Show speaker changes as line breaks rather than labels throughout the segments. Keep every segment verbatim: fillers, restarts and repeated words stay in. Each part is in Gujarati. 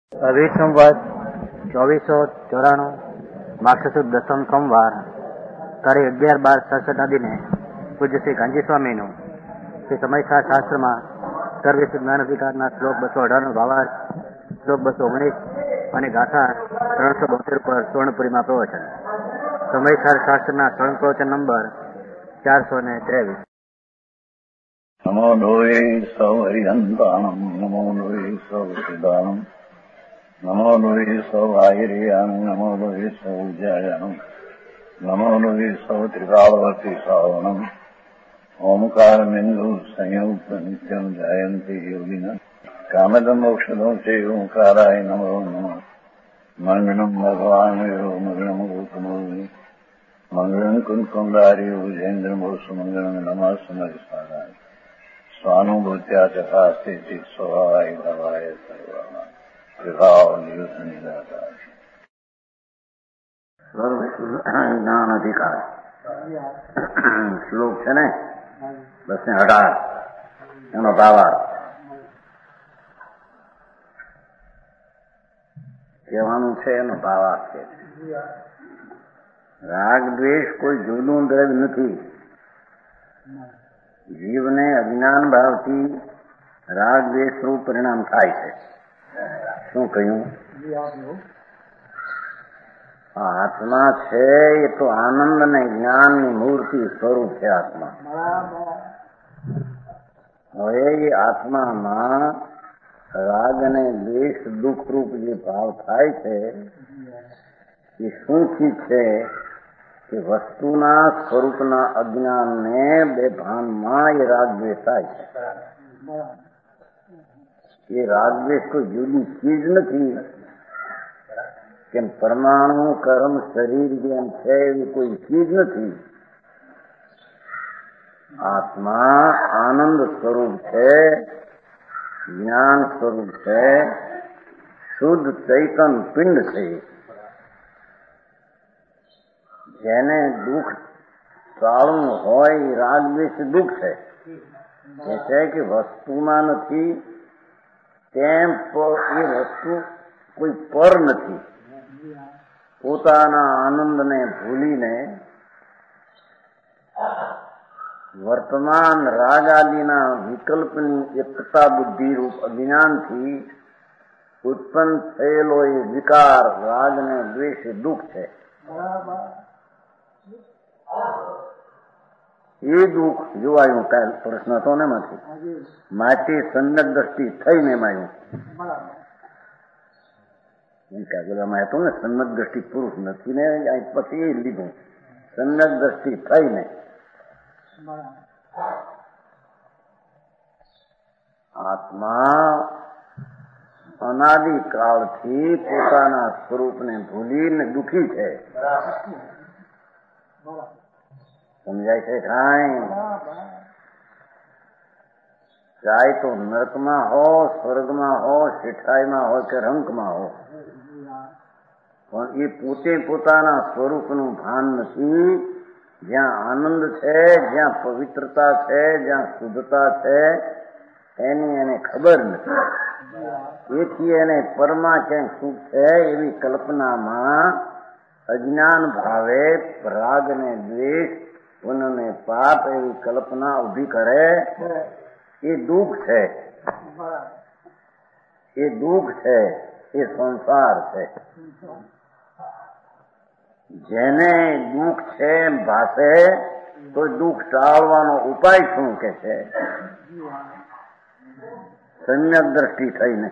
અભી સંવત ચોવીસો ચોરાણું માક્ષ સુદ દસમ સોમવાર તારીખ અગિયાર બાર સડસઠ ના દિને પૂજ્ય શ્રી ગાંધી સ્વામીનું શ્રી સમયસાર શાસ્ત્રમાં સર્વિસ જ્ઞાન અધિકારના શ્લોક બસો અઢારનો ભાવાર્થ, શ્લોક બસો ઓગણીસ અને ગાથા ત્રણસો બોતેર પર સુવર્ણપુરીમાં પ્રવચન. સમયસાર શાસ્ત્રના સ્વર્ણ પ્રવચન નંબર ચારસો ને ત્રેવીસ.
નમો લોહે સૌ હરિહંતાણમ, નમો લોહે સૌ સિદ્ધાણમ, નમો લોહે સૌ આયર્યામ, નમો લોહે સૌ જયામ, નમો લોહે સૌ ત્રિકાળવતી શ્રાવણમ, ઓમકાર બિંદુ સંયુક્ત નિત્યમ જયંતી યોગિના કામદમ ઔષધો છે ઓંકારાય નમો નમઃ. મંગળમ ભગવાન મંગળમ ગૌતમોની મંગળમ કુંકુંડારી ભુજેન્દ્ર મોસુ મંગળમ નમઃ સમયસારાય સ્વાનુભૂત્યા ચકાસ્તે ચિત સ્વભાવાય ભવાય સર્વમાં વિભાવ નિયુત નિરાકાર
જ્ઞાન અધિકાર શ્લોક છે ને બસ ને અઢાર એનો ભાવાર્થ કહેવાનું છે. એનો ભાવાર્થ છે રાગ દ્વેષ કોઈ જુદું દ્રવ્ય નથી. જીવને અજ્ઞાન ભાવથી રાગ દ્વેષ રૂપ પરિણામ થાય છે. શું કહ્યું? આત્મા છે એ તો આનંદ અને જ્ઞાનની મૂર્તિ સ્વરૂપ છે આત્મા. હવે એ આત્મામાં રાગ અને દ્વેષ દુઃખ રૂપ જે ભાવ થાય છે એ શુંથી છે કે વસ્તુના સ્વરૂપના અજ્ઞાનને બે ભાનમાં એ રાગ દ્વેષ થાય છે. એ રાગ દ્વેષ કોઈ જુદી ચીજ નથી કે પરમાણુ કર્મ શરીર જેમ છે એવી કોઈ ચીજ નથી. આત્મા આનંદ સ્વરૂપ છે, જ્ઞાન સ્વરૂપ છે, શુદ્ધ ચૈતન પિંડ છે. જેને દુઃખ ટાળવું હોય એ રાગ દ્વેષ દુઃખ છે. એ છે કે વસ્તુમાં નથી તેમ એ વસ્તુ કોઈ પર નથી. પોતાના આનંદને ભૂલીને વર્તમાન રાગ આદિના વિકલ્પની એકતા બુદ્ધિ રૂપ અજ્ઞાનથી ઉત્પન્ન થયેલો એ વિકાર રાગ ને દ્વેષ દુઃખ છે. એ દુઃખ જોવાયું કાલ પ્રશ્ન તો ને માંથી માટે સન્નત દ્રષ્ટિ થઈને માયું બોલામાં હતું ને સન્નત દ્રષ્ટિ પુરુષ નથી ને પછી એ લીધું સન્નત દ્રષ્ટિ થઈને. આત્મા અનાદિકાળથી પોતાના સ્વરૂપને ભૂલીને દુઃખી છે. સમજાય છે? કાંઈ ચાહે તો નરકમાં હો, સ્વર્ગમાં હો, શેઠાઈમાં હોય કે રંકમાં હો, પણ એ પોતે પોતાના સ્વરૂપનું ભાન નથી. જ્યાં આનંદ છે, જ્યાં પવિત્રતા છે, જ્યાં શુદ્ધતા છે એની એને ખબર નથી. એથી એને પરમાં ક્યાંક સુખ છે એવી કલ્પનામાં અજ્ઞાન ભાવે રાગ ને દ્વેષ, પુણ્ય ને પાપ એવી કલ્પના ઉભી કરે. એ દુઃખ છે, એ દુઃખ છે, એ સંસાર છે. જેને દુઃખ છે એમ ભાષે તો દુઃખ ટાળવાનો ઉપાય શું કે છે? સમ્યક દ્રષ્ટિ થઈને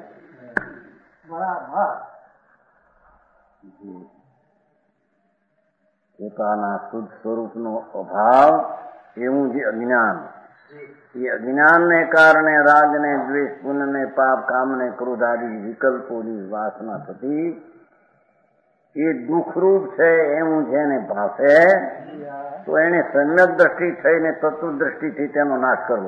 પોતાના શુદ્ધ સ્વરૂપનો અભાવ એવું જે અજ્ઞાન, એ અજ્ઞાનને કારણે રાગ ને દ્વેષ, પુણ્ય ને પાપ, કામ ને ક્રોધ આદિ વિકલ્પોની વાસના થતી એ દુઃખરૂપ છે એવું જેને ભાષે તો એને સમ્યક દ્રષ્ટિ થઈને તત્વ દ્રષ્ટિથી તેનો નાશ કરવો.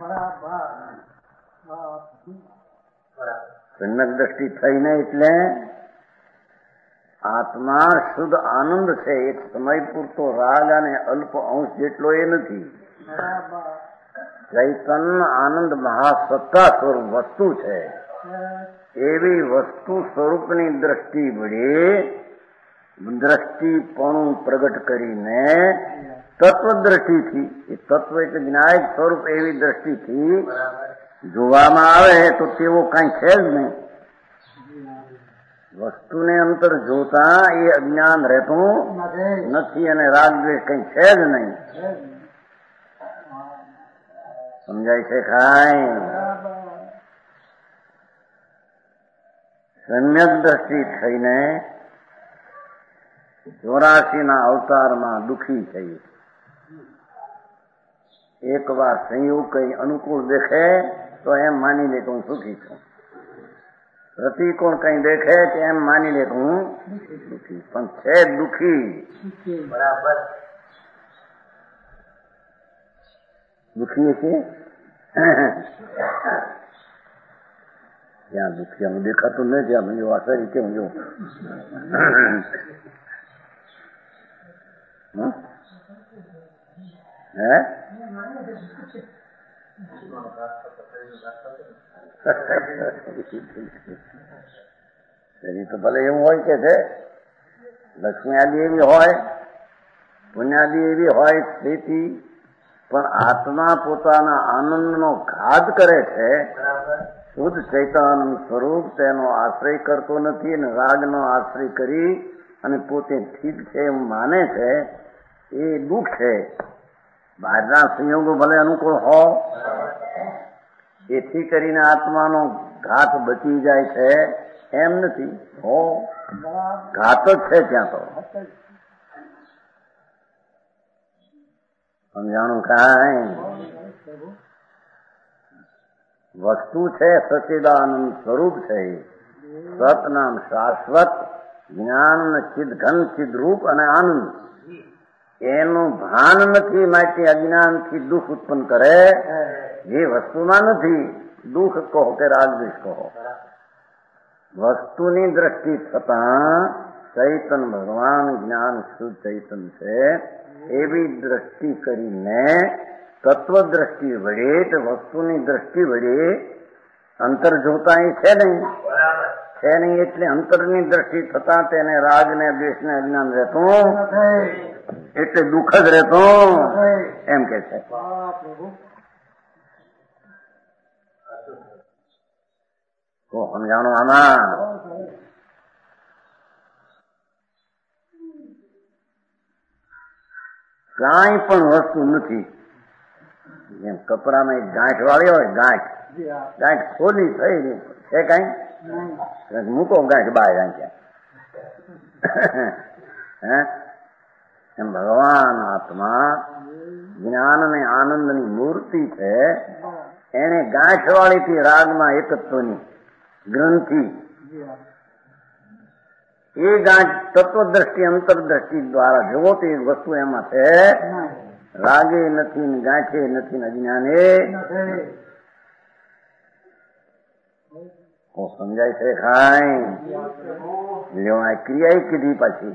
સમ્યક દ્રષ્ટિ થઈને એટલે આત્મા શુદ્ધ આનંદ છે. એક સમય પૂરતો રાગ અને અલ્પ અંશ જેટલો એ નથી. ચૈતન્ય આનંદ મહાસત્તા સ્વરૂપ વસ્તુ છે. એવી વસ્તુ સ્વરૂપની દ્રષ્ટિ વડે દ્રષ્ટિપણું પ્રગટ કરીને તત્વદ્રષ્ટિથી, એ તત્વ એટલે જ્ઞાયક સ્વરૂપ એવી દ્રષ્ટિથી જોવામાં આવે તો તેવો કઈ છે જ નહીં. વસ્તુને અંતર જોતા એ અજ્ઞાન રહેતું નથી અને રાગદ્વેષ કઈ છે જ નહીં. સમજાય છે ખાય? સમ્યક દ્રષ્ટિ થઈને ચોરાસી ના અવતારમાં દુઃખી થઈ. એક વાર સંયોગ કઈ અનુકૂળ દેખે તો એમ માની લે કે હું સુખી છું. પ્રતિકોણ કઈ દેખે કે એમ માની લે કે હું દુઃખી, પણ છે દુઃખી. બરાબર દુઃખી છે. ત્યાં દુઃખિયાનું દેખાતું નથી. આમ જો આ શરીર કેમ જો હે શરીર તો ભલે એવું હોય કે છે લક્ષ્મી આદિ એવી હોય, પુણ્યાદિ એવી હોય સ્થિતિ, પણ આત્મા પોતાના આનંદનો ઘાત કરે છે. શુદ્ધ ચૈતન્ય સ્વરૂપ તેનો આશ્રય કરતો નથી અને રાગનો આશ્રય કરી અને પોતે ઠીક છે એમ માને છે. એ દુઃખ છે. બહારના સંયોગો ભલે અનુકૂળ હો, એથી કરીને આત્માનો ઘાત બચી જાય છે એમ નથી. હો ઘાત જ છે ત્યાં તો. સમજાણું કાંઈ? વસ્તુ છે સચિદાનંદ સ્વરૂપ છે. સત નામ શાશ્વત, જ્ઞાન ચિદ ઘન ચિદ રૂપ અને આનંદ. એનું ભાન નથી માટે અજ્ઞાનથી દુઃખ ઉત્પન્ન કરે. જે વસ્તુમાં નથી, દુઃખ કહો કે રાગદ્વેષ કહો. વસ્તુની દ્રષ્ટિ થતાં ચૈતન ભગવાન જ્ઞાન શુદ્ધ ચૈતન છે એવી દ્રષ્ટિ કરીને તત્વદ્રષ્ટિ વડે તે વસ્તુની દ્રષ્ટિ વડે અંતર જોતા એ છે નહીં. છે નહીં એટલે અંતરની દ્રષ્ટિ થતા તેને રાગ ને દ્વેષ ને અજ્ઞાન રહેતું એટલે દુઃખ જ રહેતું એમ કે છે. તો સમજાણું આમાં? કાંઈ પણ વસ્તુ નથી. જેમ કપડામાં એક ગાંઠ વાળી હોય, ગાંઠ ગાંઠ ખોલી થઈ છે કઈ મૂકો ગાંઠ બહાર ગાંઠ્યા. એમ ભગવાન આત્મા જ્ઞાન અને આનંદની મૂર્તિ છે. એને ગાંઠ વાળી થી રાગમાં એકત્વની ગ્રંથિ, એ ગાંઠ તત્વદ્રષ્ટિ અંતરદ્રષ્ટિ દ્વારા જવો તો એક વસ્તુ એમાં છે. રાગે નથી ને ગાંઠે નથી ને અજ્ઞાને. સમજાય છે ખાય? ક્રિયા કીધી પાછી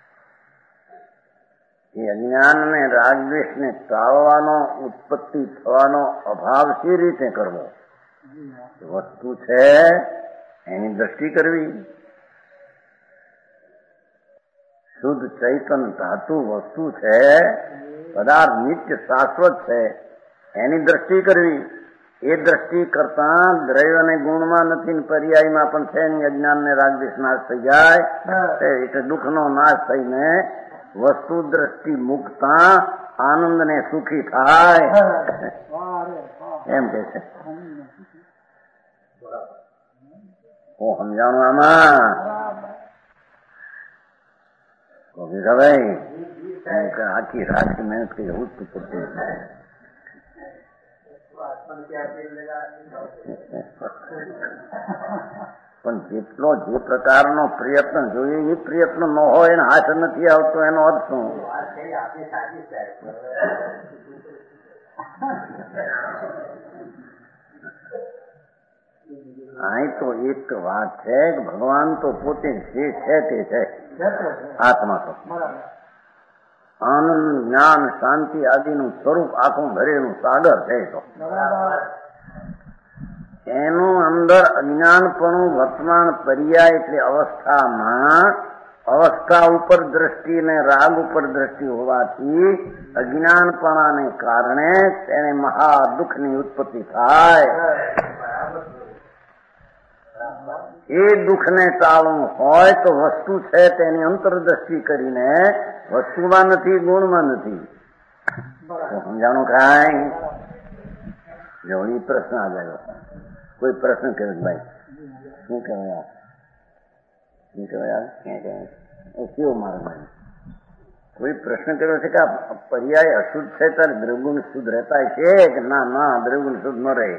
એ અજ્ઞાન ને રાગદ્વેષ ને ટાળવાનો, ઉત્પત્તિ થવાનો અભાવ સી રીતે કરવો? વસ્તુ છે એની દ્રષ્ટિ કરવી. શુદ્ધ ચૈતન ધાતુ વસ્તુ છે, પદાર્થ નિત્ય શાશ્વત છે, એની દ્રષ્ટિ કરવી. એ દ્રષ્ટિ કરતા દ્રવ્ય અને ગુણમાં નથી, પર્યાયમાં પણ છે નહીં. અજ્ઞાન ને રાગદ્વેષ નાશ થઈ જાય એટલે દુઃખ નો નાશ થઈને વસ્તુ દ્રષ્ટિ મુકતા આનંદ ને સુખી થાય એમ કે છે. હું સમજાણું આમાં? ભાઈ આખી રાત મહેનત કરી ઉઠતું પડતું. પણ જેટલો જે પ્રકારનો પ્રયત્ન જોઈએ એ પ્રયત્ન ન હોય એને હાથ નથી આવતો એનો અર્થ શું? અહીં તો એક વાત છે કે ભગવાન તો પોતે જે છે તે છે. આત્મા તો આનંદ, જ્ઞાન, શાંતિ આદિનું સ્વરૂપ આખું ભરેલું સાગર છે. તો એનું અંદર અજ્ઞાનપણું વર્તમાન પર્યાય એટલે અવસ્થામાં અવસ્થા ઉપર દ્રષ્ટિ ને રાગ ઉપર દ્રષ્ટિ હોવાથી અજ્ઞાનપણાને કારણે તેને મહા દુઃખની ઉત્પત્તિ થાય. એ દુઃખને ટાળવું હોય તો વસ્તુ છે તેની અંતરદ્રષ્ટિ કરીને વસ્તુમાં નથી, ગુણમાં નથી. સમજાણું કાંઈ? જો એ પ્રશ્ન આ ગયો. કોઈ પ્રશ્ન કર્યો ભાઈ શું કહેવાય? શું કહેવાય? ક્યાં કહેવાય? કેવો મારો ભાઈ કોઈ પ્રશ્ન કર્યો છે કે આ પર્યાય અશુદ્ધ છે ત્યારે દ્રવગુણ શુદ્ધ રહેતા છે કે ના? ના, દ્રવગુણ શુદ્ધ ન રહે.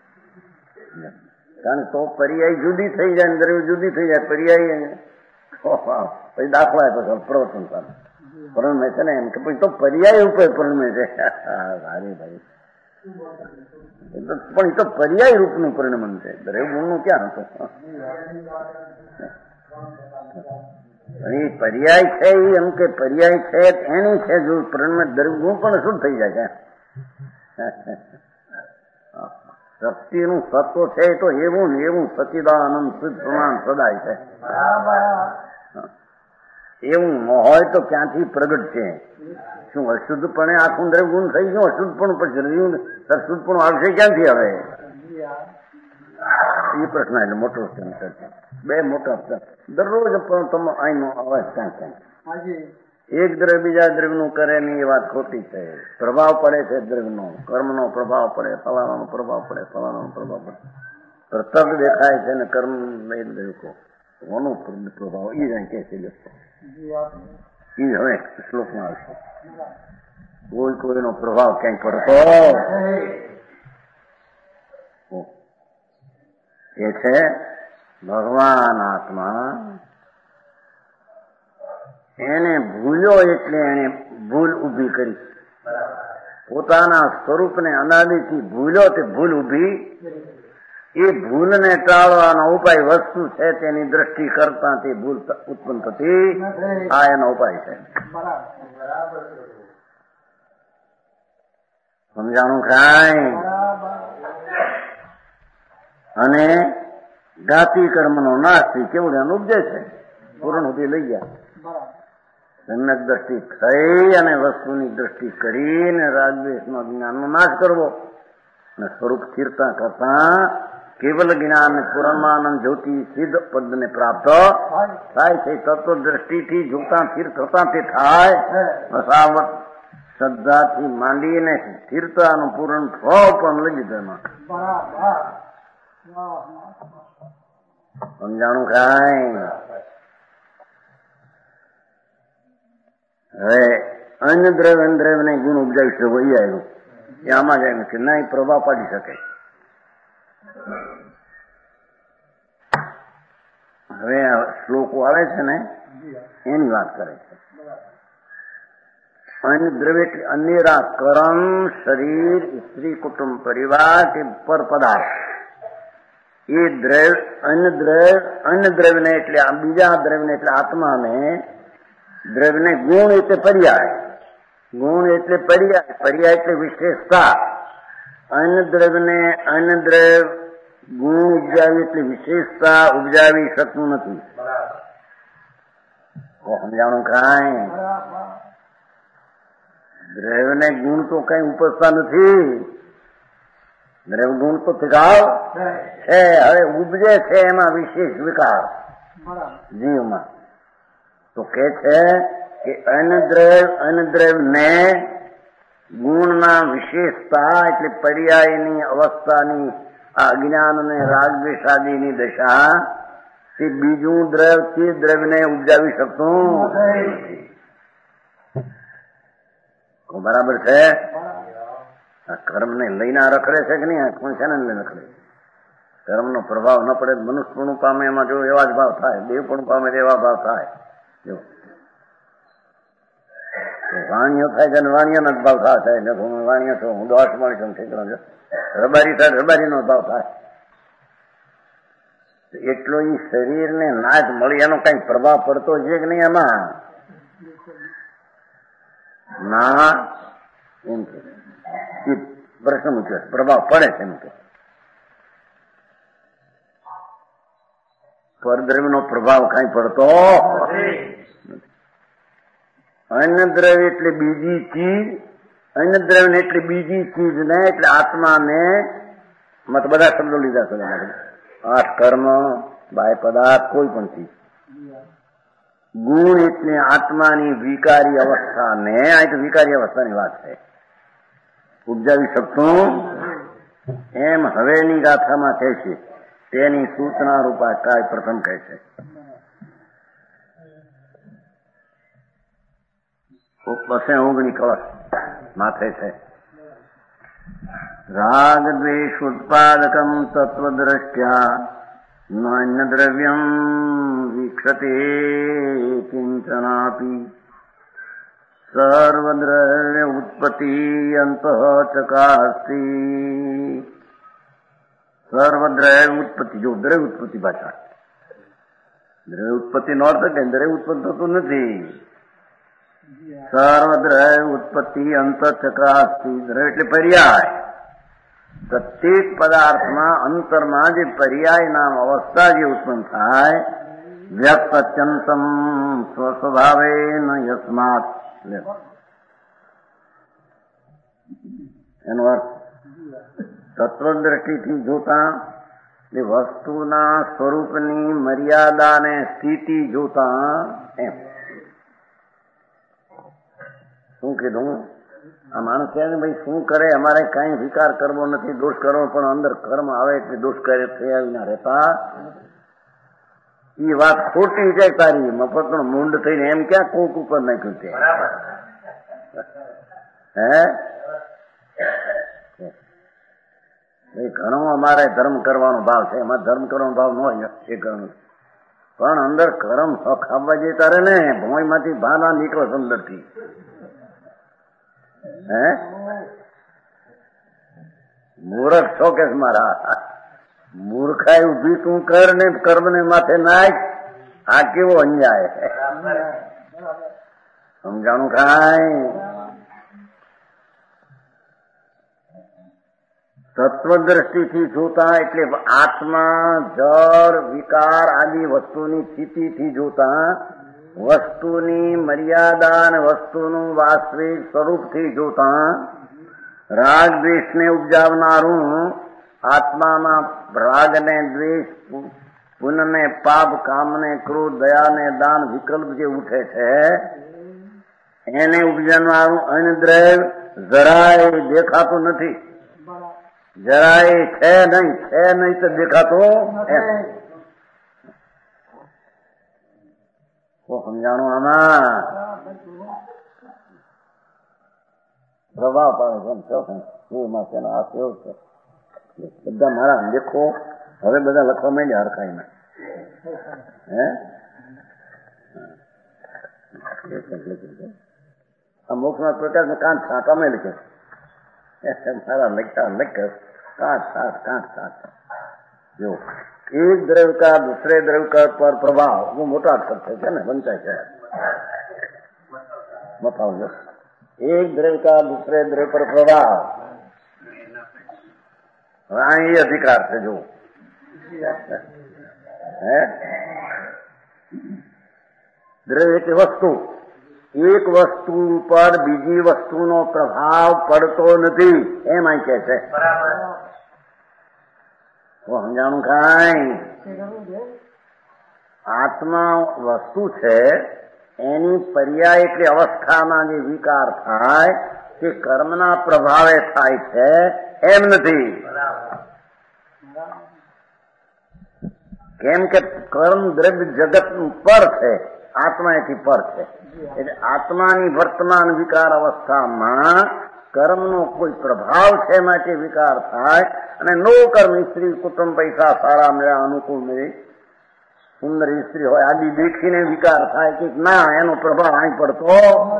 કારણ તો પર્યાય જુદી થઈ જાય, દ્રવ્ય જુદી થઈ જાય. પર્યાય પછી દાખલા પછી પ્રવચન કરે પરણમે છે ને એમ કે પછી તો પર્યાય ઉપર પરણમે છે. સારી ભાઈ પણ એ તો પર્યાય રૂપનું પરિણમન છે, દ્રવ્ય ગુણનું ક્યાં હતું? એ પર્યાય છે એમ કે પર્યાય છે એની છે જો પરિણમે દ્રવ્ય ગુણ પણ શું થઈ જાય છે? શક્તિનું સત્વ છે તો એવું ને એવું સચિદાનંદ શુદ્ધ પ્રમાણ સદાય છે. એવું ન હોય તો ક્યાંથી પ્રગટ છે? શું અશુદ્ધપણે આખું દ્રવ્ય ગુણ થઈ ગયું? અશુદ્ધપણું પછી રહ્યું અશુદ્ધપણું આવશે ક્યાંથી? હવે એ પ્રશ્ન એટલે મોટો છે, બે મોટા છે. દરરોજ પણ તમે અહીંનો અવાજ ક્યાં ક્યાં એક દ્રવ્ય બીજા દ્રવ્યનું કરે નહીં, એ વાત ખોટી છે. પ્રભાવ પડે છે દ્રવ્યનો, કર્મનો પ્રભાવ પડે, ફલાણાનો પ્રભાવ પડે, ફલાણાનો પ્રભાવ પડે. પ્રત્યક્ષ દેખાય છે ને કર્મ નહીં દેખો કોનો પ્રભાવ એ જાય કે છે એ હવે શ્લોકમાં આવશે. કોઈ કોઈનો પ્રભાવ ક્યાંય પડતો એ છે ભગવાન આત્મા. એને ભૂલ્યો એટલે એને ભૂલ ઉભી કરી. પોતાના સ્વરૂપને અનાદિથી ભૂલ્યો તે ભૂલ ઉભી. એ ભૂલને ટાળવાનો ઉપાય વસ્તુ છે તેની દ્રષ્ટિ કરતા તે ભૂલ ઉત્પન્ન થતી. આ એનો ઉપાય છે. સમજાણું કાંઈ? અને જાતિ કર્મનો નાશથી કેવડ્યાનો ઉપજે છે. પૂર્ણ સુધી લઈ ગયા. સમ્યક દ્રષ્ટિ થઈ અને વસ્તુની દ્રષ્ટિ કરીને રાગદ્વેષનો જ્ઞાનનો નાશ કરવો અને સ્વરૂપ સ્થિરતા કરતા કેવલ જ્ઞાન પૂર્ણમાનંદ જ્યોતિ સિદ્ધ પદને પ્રાપ્ત થાય છે. તત્વ દ્રષ્ટિથી જોતા સ્થિર થતા તે થાય. વસાવટ શ્રદ્ધાથી માંડીને સ્થિરતાનું પૂર્ણ ભાવ પણ લઈ લીધો એમાં. સમજાણું કાંઈ? હવે અન્ય દ્રવ્ય દ્રવ્ય ને ગુણ ઉપજાવી શકો એ આવ્યું એ આમાં જ આવ્યું છે. ના, એ પ્રભાવ પાડી શકે. હવે શ્લોકો આવે છે ને એની વાત કરે છે. અન્ય દ્રવ્ય એટલે અન્યરા કરમ, શરીર, સ્ત્રી, કુટુંબ, પરિવાર કે પર પદાર્થ. એ દ્રવ્ય અન્ય દ્રવ્ય અન્ય દ્રવ્યને એટલે બીજા દ્રવ્યને એટલે આત્માને, દ્રવ્યને ગુણ એટલે પર્યાય, ગુણ એટલે પર્યાય, પર્યાય એટલે વિશેષતા. અન્ય દ્રવ્યને અન્ય દ્રવ્ય ગુણ ઉપજાવી એટલે વિશેષતા ઉપજાવી શકતું નથી. સમજાણું કાંઈ? દ્રવ્યને ગુણ તો કઈ ઉપજતા નથી. દ્રવ્ય ગુણ તો વિકાર છે. હવે ઉપજે છે એમાં વિશેષ વિકાર જીવમાં. તો કે છે કે અનદ્રવ્ય અનદ્રવ્યને ગુણના વિશેષતા એટલે પર્યાયની અવસ્થાની આ અજ્ઞાન અને રાગદ્વેષાદીની દશા તે બીજું દ્રવ્ય તે દ્રવ્યને ઉપજાવી શકતું બરાબર છે. આ કર્મને લઈને રખડે છે કે નહીં? કોણ છે ને રખડે? કર્મનો પ્રભાવ ન પડે મનુષ્ય પણ પામે એમાં જો એવા જ ભાવ થાય, દેવ પણ પામે એવા ભાવ થાય. જો વાણીઓ થાય છે વાણીઓનો જ ભાવ થાય. હું વાણીઓ છું, હું દોષ મળી છું, ઠીકરો છે. રબારી થાય રબારીનો ભાવ થાય. એટલો એ શરીરને નાશ મળી એનો કઈ પ્રભાવ પડતો છે કે નહીં એમાં? ના, એમ કે પ્રશ્ન મૂક્યો પ્રભાવ પડે છે એમ કે પરદ્રવ્યનો પ્રભાવ કઈ પડતો અન્ય દ્રવ્ય એટલે બીજી ચીજ, અન્ય દ્રવ્ય એટલે બીજી ચીજ ને એટલે આત્માને મત બધા શબ્દો લીધા છે. આઠ કર્મ, બાહ્ય પદાર્થ, કોઈ પણ ચીજ. ગુણ એટલે આત્માની વિકારી અવસ્થાને, આ તો વિકારી અવસ્થાની વાત છે, ઉપજાવી શકતું એમ હવેની ગાથામાં કહે છે. તેની સૂચના રૂપા કાય પ્રથમ કહે છે. બસે ઓગણી કળશ માથે છે. રાગ દ્વેષ ઉત્પાદકમ તત્વદ્રષ્ટ્યા નાન્ય દ્રવ્યમ વીક્ષતે કિંચનાપી સર્વદ્રવ્ય ઉત્પત્તિ અંતઃ ચકાસ્તી. સર્વદ્રવ્ય ઉત્પત્તિ, જો દ્રવ્ય ઉત્પત્તિ ભાષા, દ્રવ્ય ઉત્પત્તિ નો અર્થ કે દ્રવ્ય ઉત્પન્ન થતું નથી. સર્વદ્રવ્ય ઉત્પત્તિ અંત ચક્રાસ્તી. દ્રવ્ય એટલે પર્યાય. પ્રત્યેક પદાર્થમાં અંતરમાં જે પર્યાય નામ અવસ્થા જે ઉત્પન્ન થાય, વ્યક્ત અત્યંતમ સ્વસ્વભાવે ન યસ્માત, એનો અર્થ તત્વદ્રષ્ટિથી જોતા એ વસ્તુના સ્વરૂપની મર્યાદાને સ્થિતિ જોતા એમ. શું કીધું? આ માણસ કહે ને ભાઈ શું કરે, અમારે કઈ વિકાર કરવો નથી, દોષ કરવો, પણ અંદર કર્મ આવે એટલે દોષ કરે થયા વિના રહેતા. એ વાત ખોટી છે તારી. મફત નો મૂંડ થઈને એમ ક્યાં કોક ઉપર નાખ્યું છે? હે ઘણો અમારે ધર્મ કરવાનો ભાવ છે, એમાં ધર્મ કરવાનો ભાવ ન હોય એ ઘણું, પણ અંદર કર્મ હક આવવા જઈ તારે ને ભોંય માંથી ભાના નીકળો અંદર થી. હે મૂર્ખ છો કે મારા? મૂર્ખાઈ ઉભી તું કર ને કર્મ ને માથે નાખ. આ કેવો અન્યાય! સમજાણું ખાય? તત્વદ્રષ્ટિથી જોતા એટલે આત્મા, જળ, વિકાર આદિ વસ્તુની સ્થિતિથી જોતા, વસ્તુની મર્યાદા અને વસ્તુનું વાસ્તવિક સ્વરૂપથી જોતા, રાગ દ્વેષને ઉપજાવનારું આત્મામાં રાગને દ્વેષ, પુનઃને પાપ, કામને ક્રોધ, દયાને દાન વિકલ્પ જે ઉઠે છે એને ઉપજાવનારું અન્યદ્રવ્ય જરાય દેખાતું નથી. જરાય છે નહીં, છે નહીં તો દેખાતો એમ. સમજાણું? આમાં પ્રભાવ પાડે છે. આ કેવું છે? બધા મારા લેખો હવે બધા લખવા માંડ્યા હરખાઈને. હે આ મોક્ષના પ્રકાશ કાંઠ સાત અમે લખે મારા લખતા લખ કાંઠ સાત કાંઠ સાત. જો एक द्रव्य का दूसरे द्रव्य का पर प्रभाव, वो मोटा अक्षर है ना, वंचाय है. बताओ जो एक द्रव्य का दूसरे द्रव्य पर प्रभाव, हाँ ये अधिकार से जो है द्रव्य की वस्तु, एक वस्तु पर बीजी वस्तुનો પ્રભાવ પડતો નથી એમ અહીં કહે છે. સમજાણું કાંઈ? આત્મા વસ્તુ છે, એની પર્યાય એટલે અવસ્થામાં જે વિકાર થાય તે કર્મના પ્રભાવે થાય છે એમ નથી. કેમ કે કર્મ દ્રવ્ય જગત પર છે, આત્મા એથી પર છે. એટલે આત્માની વર્તમાન વિકાર અવસ્થામાં કર્મનો કોઈ પ્રભાવ છે માટે વિકાર થાય. અને નો કર્મ, સ્ત્રી, કુટુંબ, પૈસા સારા મળ્યા, અનુકૂળ મળી, સુંદર સ્ત્રી હોય આદિ દેખીને વિકાર થાય કે ના એનો પ્રભાવ અહીં પડતો.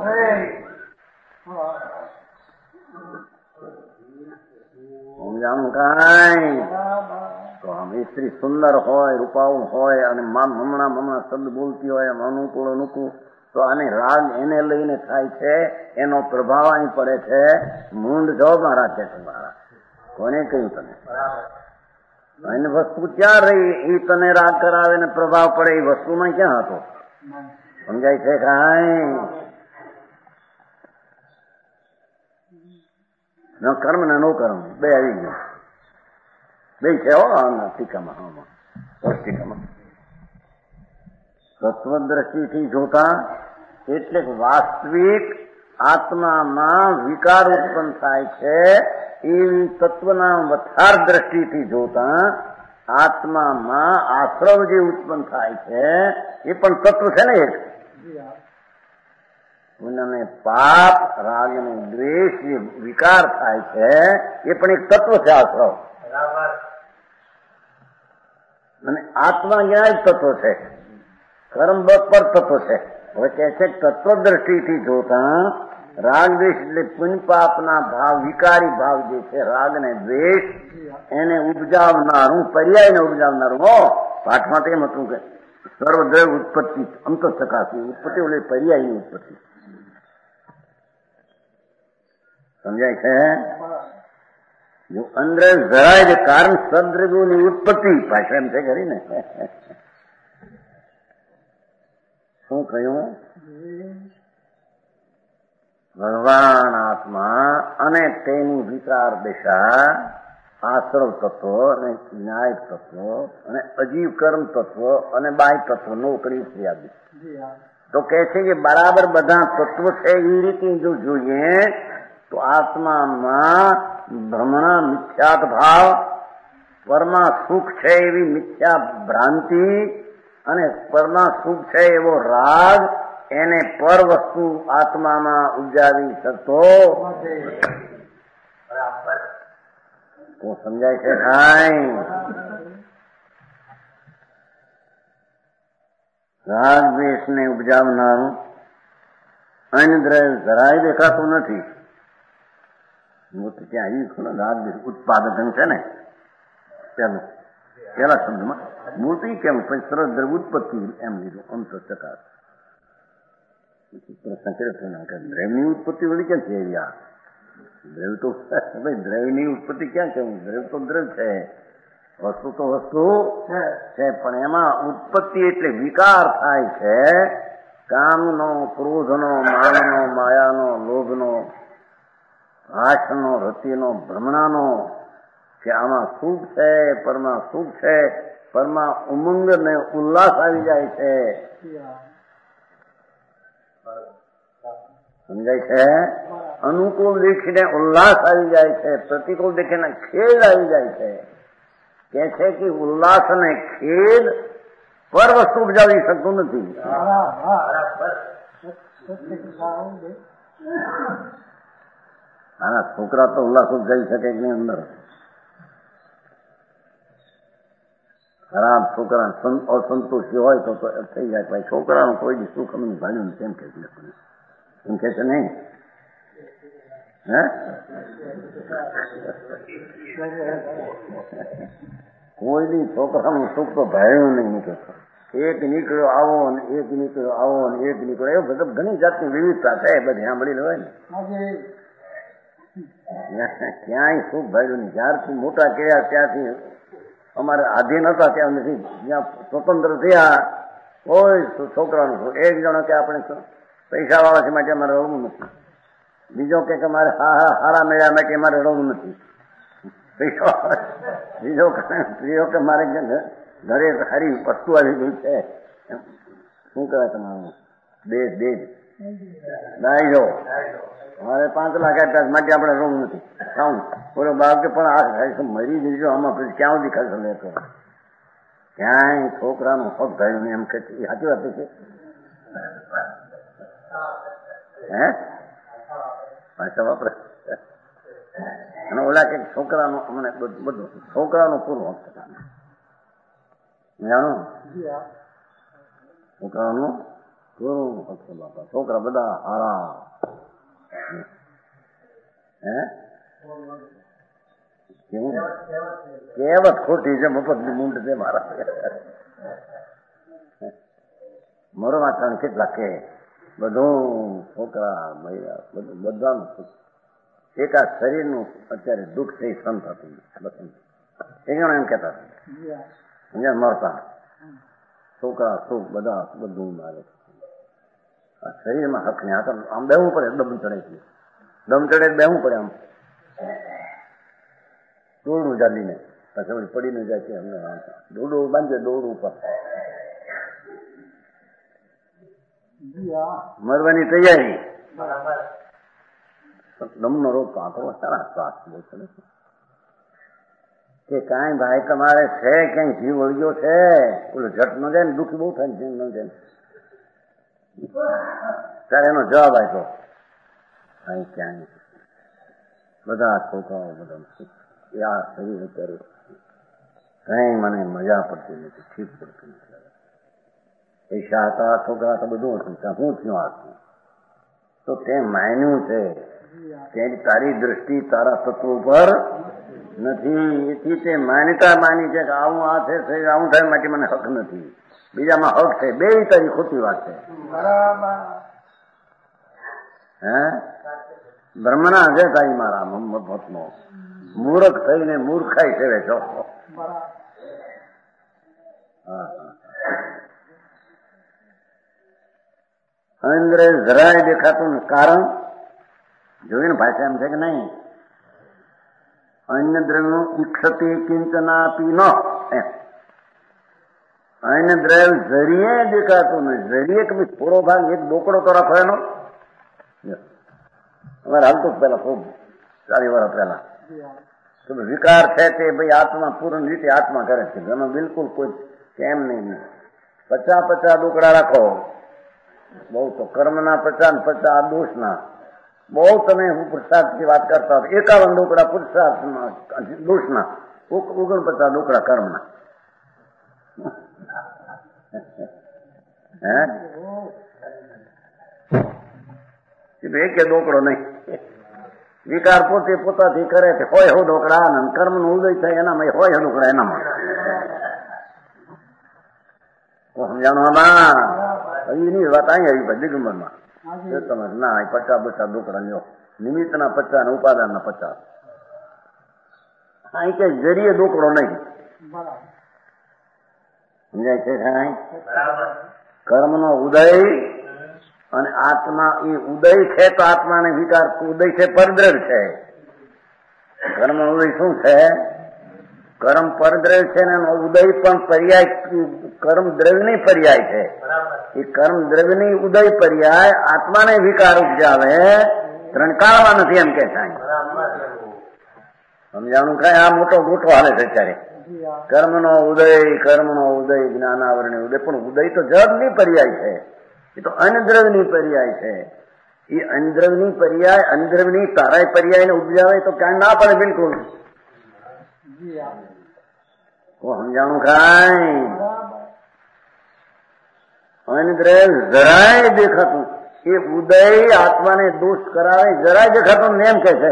સમજાણું કાંઈ? તો આમ સ્ત્રી સુંદર હોય, રૂપાળું હોય અને હમણાં હમણાં શબ્દ બોલતી હોય, એમ અનુકૂળ અનુકૂળ, તો આને રાગ એને લઈને થાય છે, એનો પ્રભાવ અહીં પડે છે. મૂંડ જો મારા છે તમારા, કોને કહ્યું તમે? એની વસ્તુ ક્યાં રહી? એ તને રાગ કરાવે ને પ્રભાવ પડે એ વસ્તુમાં ક્યાં હતો? સમજાય છે કાંઈ? ન કર્મ ને નો કર્મ બે આવી ગયું, બે છે હો ટીકામાં. ટીકામાં તત્વ દ્રષ્ટિથી જોતા એટલે વાસ્તવિક આત્મામાં વિકાર ઉત્પન્ન થાય છે એવી તત્વના વથાર દ્રષ્ટિથી જોતા આત્મામાં આશ્રવ જે ઉત્પન્ન થાય છે એ પણ તત્વ છે ને એક. પુણ્ય પાપ રાગ અને દ્વેષ જે વિકાર થાય છે એ પણ એક તત્વ છે આશ્રવ. અને આત્મા જ્યાં એક તત્વ છે, કર્મ પર તત્વ છે. હવે કે છે તત્વ દ્રષ્ટિથી જોતા રાગ દ્વેષ એટલે પુણ્ય પાપના ભાવ વિકારી ભાવ જે છે રાગ ને દ્વેષ એને ઉપજાવનારું પર્યાયને ઉપજાવનારું. હો પાઠમાં તો એમ હતું કે સર્વદ્રવ્ય ઉત્પત્તિ અંતઃચકાશી ઉત્પત્તિ એટલે પર્યાયની ઉત્પત્તિ. સમજાય છે? જો અંદર જરાય જ કારણ સદ્રવ્યોની ઉત્પત્તિ પાછળ એમ છે ખરી ને. શું કહ્યું? ભગવાન આત્મા અને તેની વિકાર દિશા આશ્રવ તત્વ અને ન્યાય તત્વ અને અજીવ કર્મ તત્વ અને બાહ્ય તત્વ નોકરી ઇત્યાદિ. તો કે છે કે બરાબર બધા તત્વ છે એ રીતે જો જોઈએ તો આત્મામાં ભ્રમણા મિથ્યાત ભાવ, પરમાં સુખ છે એવી મિથ્યા ભ્રાંતિ અને પરમાં સુખ છે એવો રાગ એને પર વસ્તુ આત્મામાં ઉપજાવી શકતો તો સમજાય છે કાંઈ? રાગ દ્વેષ ને ઉપજાવનારું અન્ય દ્રવ્ય જરાય દેખાતું નથી. ત્યાં આવ્યું ખરું રાગ દ્વેષ ઉત્પાદન છે ને પેલું પેલા શબ્દમાં મૂર્તિ કેમ પછી સરસ દ્રવ્ય ઉત્પત્તિ એમ લીધું અંત ટકા પ્રશ્ન કર્યો દ્રવ્યની ઉત્પત્તિ વળી ક્યાં છે? યાર દ્રવ્ય તો દ્રવ્યની ઉત્પત્તિ ક્યાં છે? દ્રવ્ય તો દ્રવ્ય છે, વસ્તુ તો વસ્તુ છે, પણ એમાં ઉત્પત્તિ એટલે વિકાર થાય છે કામનો, ક્રોધનો, માનનો, માયાનો, લોભનો, આશનો, રતિનો, ભ્રમણાનો. કે આમાં સુખ છે, પરમાં સુખ છે, પરમાં ઉમંગ ને ઉલ્લાસ આવી જાય છે. સમજાય છે? અનુકૂળ દેખીને ઉલ્લાસ આવી જાય છે, પ્રતિકૂળ દેખીને ખેદ આવી જાય છે. કે છે કે ઉલ્લાસ અને ખેદ પર વસ્તુ ઉપજાવી શકતું નથી. આના છોકરા તો ઉલ્લાસ ઉપજાવી શકે કે નહીં અંદર? ખરાબ છોકરા અસંતોષી હોય તો થઈ જાય. ભાઈ છોકરાનું કોઈ સુખ અમને ભાડ્યું કેમ કે એમ કે છે નહીં? હે કોઈ બી છોકરાનું સુખ તો ભાડ્યું નહીં નીકળતો. એક નીકળ્યો આવો ને એક નીકળ્યો આવો ને એક નીકળ્યો એવું બધું ઘણી જાતની વિવિધતા છે બધી સાંભળેલી હોય ને. ક્યાંય સુખ ભાડ્યું નહીં. જ્યારથી મોટા કર્યા ત્યાંથી અમારે આધીન હતા ત્યાં નથી, જ્યાં સ્વતંત્ર થયા કોઈ છોકરાનું એક જણો કે આપણે પૈસા વાળા છે માટે અમારે રડવું નથી, બીજો કે મારે હા હા હારા મેળ્યા માટે અમારે રડવું નથી, બીજો બીજો કે મારે ઘરે સારી વસ્તુ આવી ગઈ છે. શું કહેવાય તમારું? દેજ દેજ દાયજો મારે પાંચ લાખ આપ્યા માટે આપણે રડવું નથી. કાઉન બોલો બાપ કે પણ આ મરી જઈજો આમાં પછી ક્યાં સુધી ખર્ચ લેતો? ક્યાંય છોકરાનું હક થયું એમ કે સાચી વાત છે. હે પાછા વાપરે અને ઓલા કે છોકરાનું અમને બધું છોકરાનું પૂરું હક થતા જાણો છોકરાનું પૂરું હક છે બાપા. છોકરા બધા હારા. હે કહેવત ખોટી છે, મફતની મૂંડ છે મારા. મારો વાંચણ કેટલા કે બધું છોકરા મહિલા બધું બધાનું એક આ શરીરનું અત્યારે દુઃખ છે એ સહન થતું નથી. એક જણ એમ કહેતા હતા અહીંયા મળતા છોકરા સુખ બધા બધું મારે. શરીરમાં હક ને આ આમ બેવું પડે, દમ ચડે છે, દમ ચડે બેવું પડે, આમ દોરડું જાલીને પછી પડીને જાય છે. અમને દોરડું બાંધે, દોરડું ઉપર મરવાની તૈયારી. દમનો રોગ તો આંખો સારા શ્વાસ બહુ છે કે કાંઈ ભાઈ તમારે છે ક્યાંય જીવ વળગ્યો છે, ઓલું ઝટ ન જાય ને દુઃખી બહુ થાય ને ન જાય. ત્યારે એનો જવાબ આપ્યો અહીં ક્યાંય બધા છોકરાઓ બધા આ શરીર અત્યારે કઈ મને મજા પડતી નથી, ઠીક પડતી નથી. પૈસા હતા, છોકરા તો બધું હતું, ત્યાં હું થયું હતું તો તે માન્યું છે કે તારી દ્રષ્ટિ તારા તત્વ પર નથી. એથી તે માન્યતા માની છે કે આવું આ છે, આવું થાય માટે મને હક નથી, બીજામાં હક છે. બે તારી ખોટી વાત છે. હે બ્રહ્મના છે તારી મારા મતનો મૂર્ખ થઈને મૂર્ખાઈ સેવે છો. અંદર જરાય દેખાતું કારણ જોયું ને ભાષા એમ છે કે નહીં, અન્ય દ્રવ્ય ઈક્ષતે કિંચનાપી ન, અન્ય દ્રવ્ય જરીએ દેખાતું નહીં. જરીએ કે થોડો ભાગ એક ડોકડો તો રાખો એનો. અમારે હાલતું પેલા ખૂબ ચાલી વર્ષ પહેલા વિકાર છે તે ભાઈ આત્મા પૂર્ણ રીતે આત્મા કરે છે, એમાં બિલકુલ કોઈ કેમ નહીં. પચાસ પચાસ ડોકડા રાખો, બહુ તો કર્મના પચાસ ને પચાસ દોષના. બહુ તમે પુરુષાર્થની વાત કરતા હતા, એકાવન ડોકડા પુરુષાર્થના દોષના, ઓગણપચાસ ડોકડા કર્મના. હે એક ડોકડો નહીં. વિકાર પોતે પોતાથી કરે છે, હોય હો ડોકડા, ને કર્મ નો ઉદય થાય એનામાં હોય હો ડોકડા એનામાં. સમજાણું આમાં એની વાત અહીં આવી દિગંબર માં તમે ના પચાસ પચાસ ડોકડા લ્યો, નિમિત્ત ના પચાસ ને ઉપાદાન ના પચાસ. અહીં કે જરીએ ડોકડો નહીં. સમજાય છે? કર્મ નો ઉદય અને આત્મા એ ઉદય છે તો આત્માને વિકાર ઉદય છે, પરદ્રવ્ય છે. કર્મ નો ઉદય શું છે? કર્મ પરદ્રવ્ય છે ને એનો ઉદય પણ પર્યાય કર્મ દ્રવ્યની પર્યાય છે. એ કર્મ દ્રવ્યની ઉદય પર્યાય આત્માને વિકાર ઉપજાવે, ત્રણ કાળમાં નથી એમ કે થાય. સમજાણું કઈ આ મોટો ગોઠો હાલે છે અત્યારે. કર્મ નો ઉદય, કર્મ નો ઉદય, જ્ઞાનાવરણી ઉદય, પણ ઉદય તો જગની પર્યાય છે, એ તો અનદ્રવ્યની પર્યાય છે. એ અનદ્રવ્યની પર્યાય અનદ્રવ્યની તારાય પર્યાય ને ઉપજાવે તો ક્યાં ના પડે બિલકુલ. સમજાણું કાંઈ અનદ્રવ્ય જરાય દેખાતું એ ઉદય આત્માને દોષ કરાવે, જરાય દેખાતું ને એમ કે છે.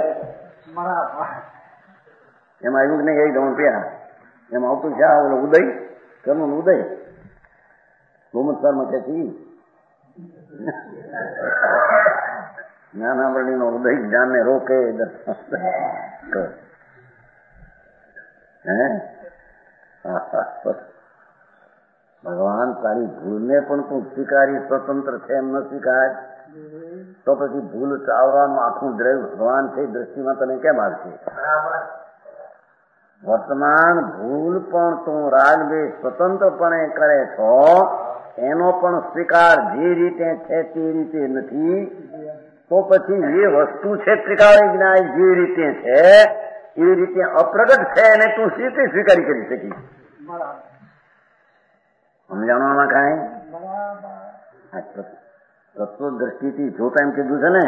એમાં એવું નહીં એ દઉં પ્યા એમાં આવતું છે આ ઓલો ઉદય, કર્મ નો ઉદય. ગોમતકારમાં કે જ્ઞાનાવરણી નો ઉદય જ્ઞાનને રોકે. હે ભગવાન તારી ભૂલને પણ તું સ્વીકારી સ્વતંત્ર છે એમ ન સ્વીકાર તો પછી ભૂલ ચાવવાનું આખું દ્રવ્ય ભગવાન છે દ્રષ્ટિમાં તને કેમ આવશે? વર્તમાન ભૂલ પણ તું રાગવે સ્વતંત્રપણે કરે છો, એનો પણ સ્વીકાર જે રીતે છે તે રીતે નથી, તો પછી જે વસ્તુ છે ત્રિકાળી જ્ઞાન જે રીતે છે એ રીતે અપ્રગટ છે એને તું સી રીતે સ્વીકારી કરી શકી? સમજાણવામાં કાંઈ તત્વ દ્રષ્ટિથી જોતા એમ કીધું છે ને,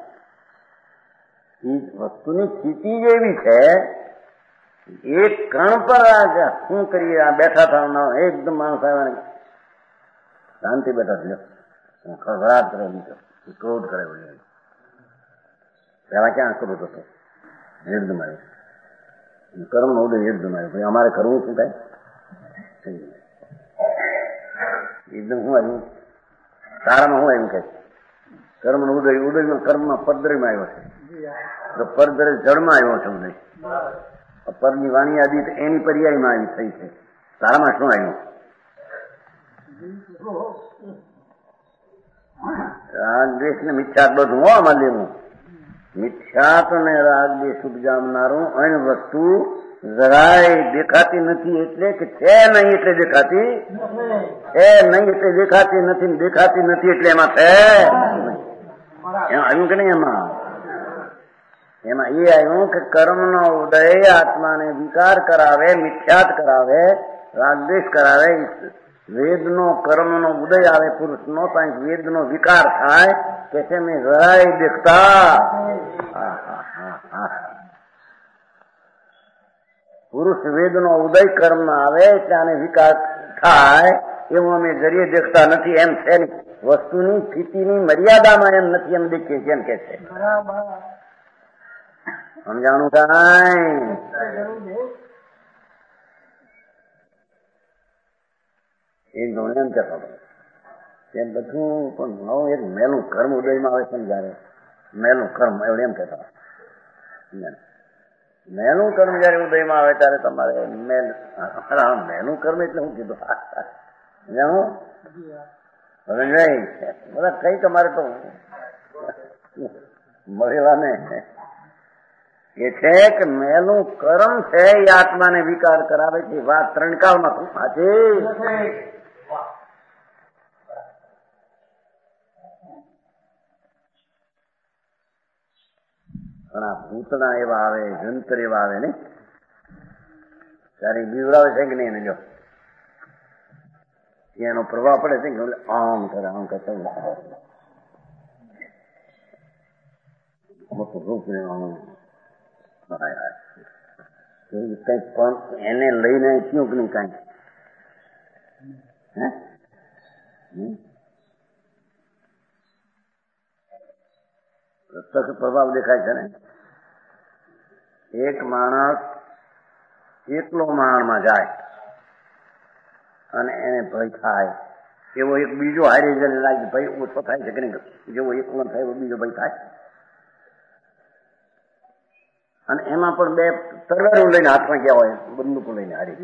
એ વસ્તુની સ્થિતિ જેવી છે. એક કણ પર શું કરીએ, આ બેઠા થવા એકદમ માણસ આવ્યા શાંતિ બેઠા થયો, ખરાબ કરે ક્રોધ કરે. પેલા ક્યાં ક્રોધ હતો? યુદ્ધમાં આવ્યું, કર્મ નો ઉદય યુદ્ધમાં આવ્યું. ભાઈ અમારે કરવું શું કાંઈ? એકદમ શું આવ્યું? તારામાં શું આવ્યું કે કર્મ નો ઉદય, ઉદયમાં કર્મમાં પરદ્રવ્યમાં આવ્યો છે, તો પરદ્રવ્ય જળમાં આવ્યો છે ઉદય. પરની વાણી આદિ એની પર્યાયમાં આવી થઈ છે. તારામાં શું આવ્યું? રાગ દ્વેષ ને મિથ્યાત બધું હો આમાં લેવું. મિથ્યાત ને રાગ દ્વેષ ઉપજાવનારું અન્ય વસ્તુ જરાય દેખાતી નથી, એટલે કે છે નહીં એટલે દેખાતી છે નહીં એટલે દેખાતી નથી, દેખાતી નથી એટલે એમાં છે આવ્યું કે નહીં? એમાં એમાં એ આવ્યું કે કર્મનો ઉદય આત્માને વિકાર કરાવે, મિથ્યાત કરાવે, રાગદ્વેષ કરાવે. વેદનો કર્મનો ઉદય આવે પુરુષનો, ત્યાં વેદનો વિકાર થાય કે છે મેં જરાય દેખતા. પુરુષ વેદનો ઉદય કર્મ આવે એટલે આને વિકાર થાય એવું અમે જરીએ દેખતા નથી. એમ છે ને વસ્તુની સ્થિતિની મર્યાદામાં એમ નથી, એમ દેખીએ છીએ એમ કે છે. સમજાણું કાંઈ? એક ગણું એમ કહેતો એમ બધું પણ નવું એક મેલું કર્મ ઉદયમાં આવે છે. જયારે મેલું કર્મ એવું એમ કહેતા, મેલું કર્મ જયારે ઉદયમાં આવે ત્યારે તમારે મેલ મેલું કર્મ એટલે હું કીધું હવે નહીં બધા કઈ તમારે તો મળેલા ને એ છે કે મેલું કર્મ છે એ આત્માને વિકાર કરાવે છે. વાત ત્રણ કાળમાં શું સાચી? પણ આ ભૂતના એવા આવે, જંતર એવા આવે ને ત્યારે બીવડાવે છે કે નહીં? એને જો એનો પ્રભાવ પડે છે કે આમ કરે આમ કરતા મોટું રૂપ કઈક પણ એને લઈને ક્યું કે નહીં કઈ પ્રત્યક્ષ પ્રભાવ દેખાય છે ને. એક માણસ એકલો માણમાં જાય અને એને ભય થાય એવો એક બીજો હારે જઈને લાગે ભય ઓછો થાય છે કે નહીં? જેવો એકલો થાય એવો બીજો ભય થાય. અને એમાં પણ બે તલવારો લઈને હાથમાં ગયા હોય, બંદૂકો લઈને હારી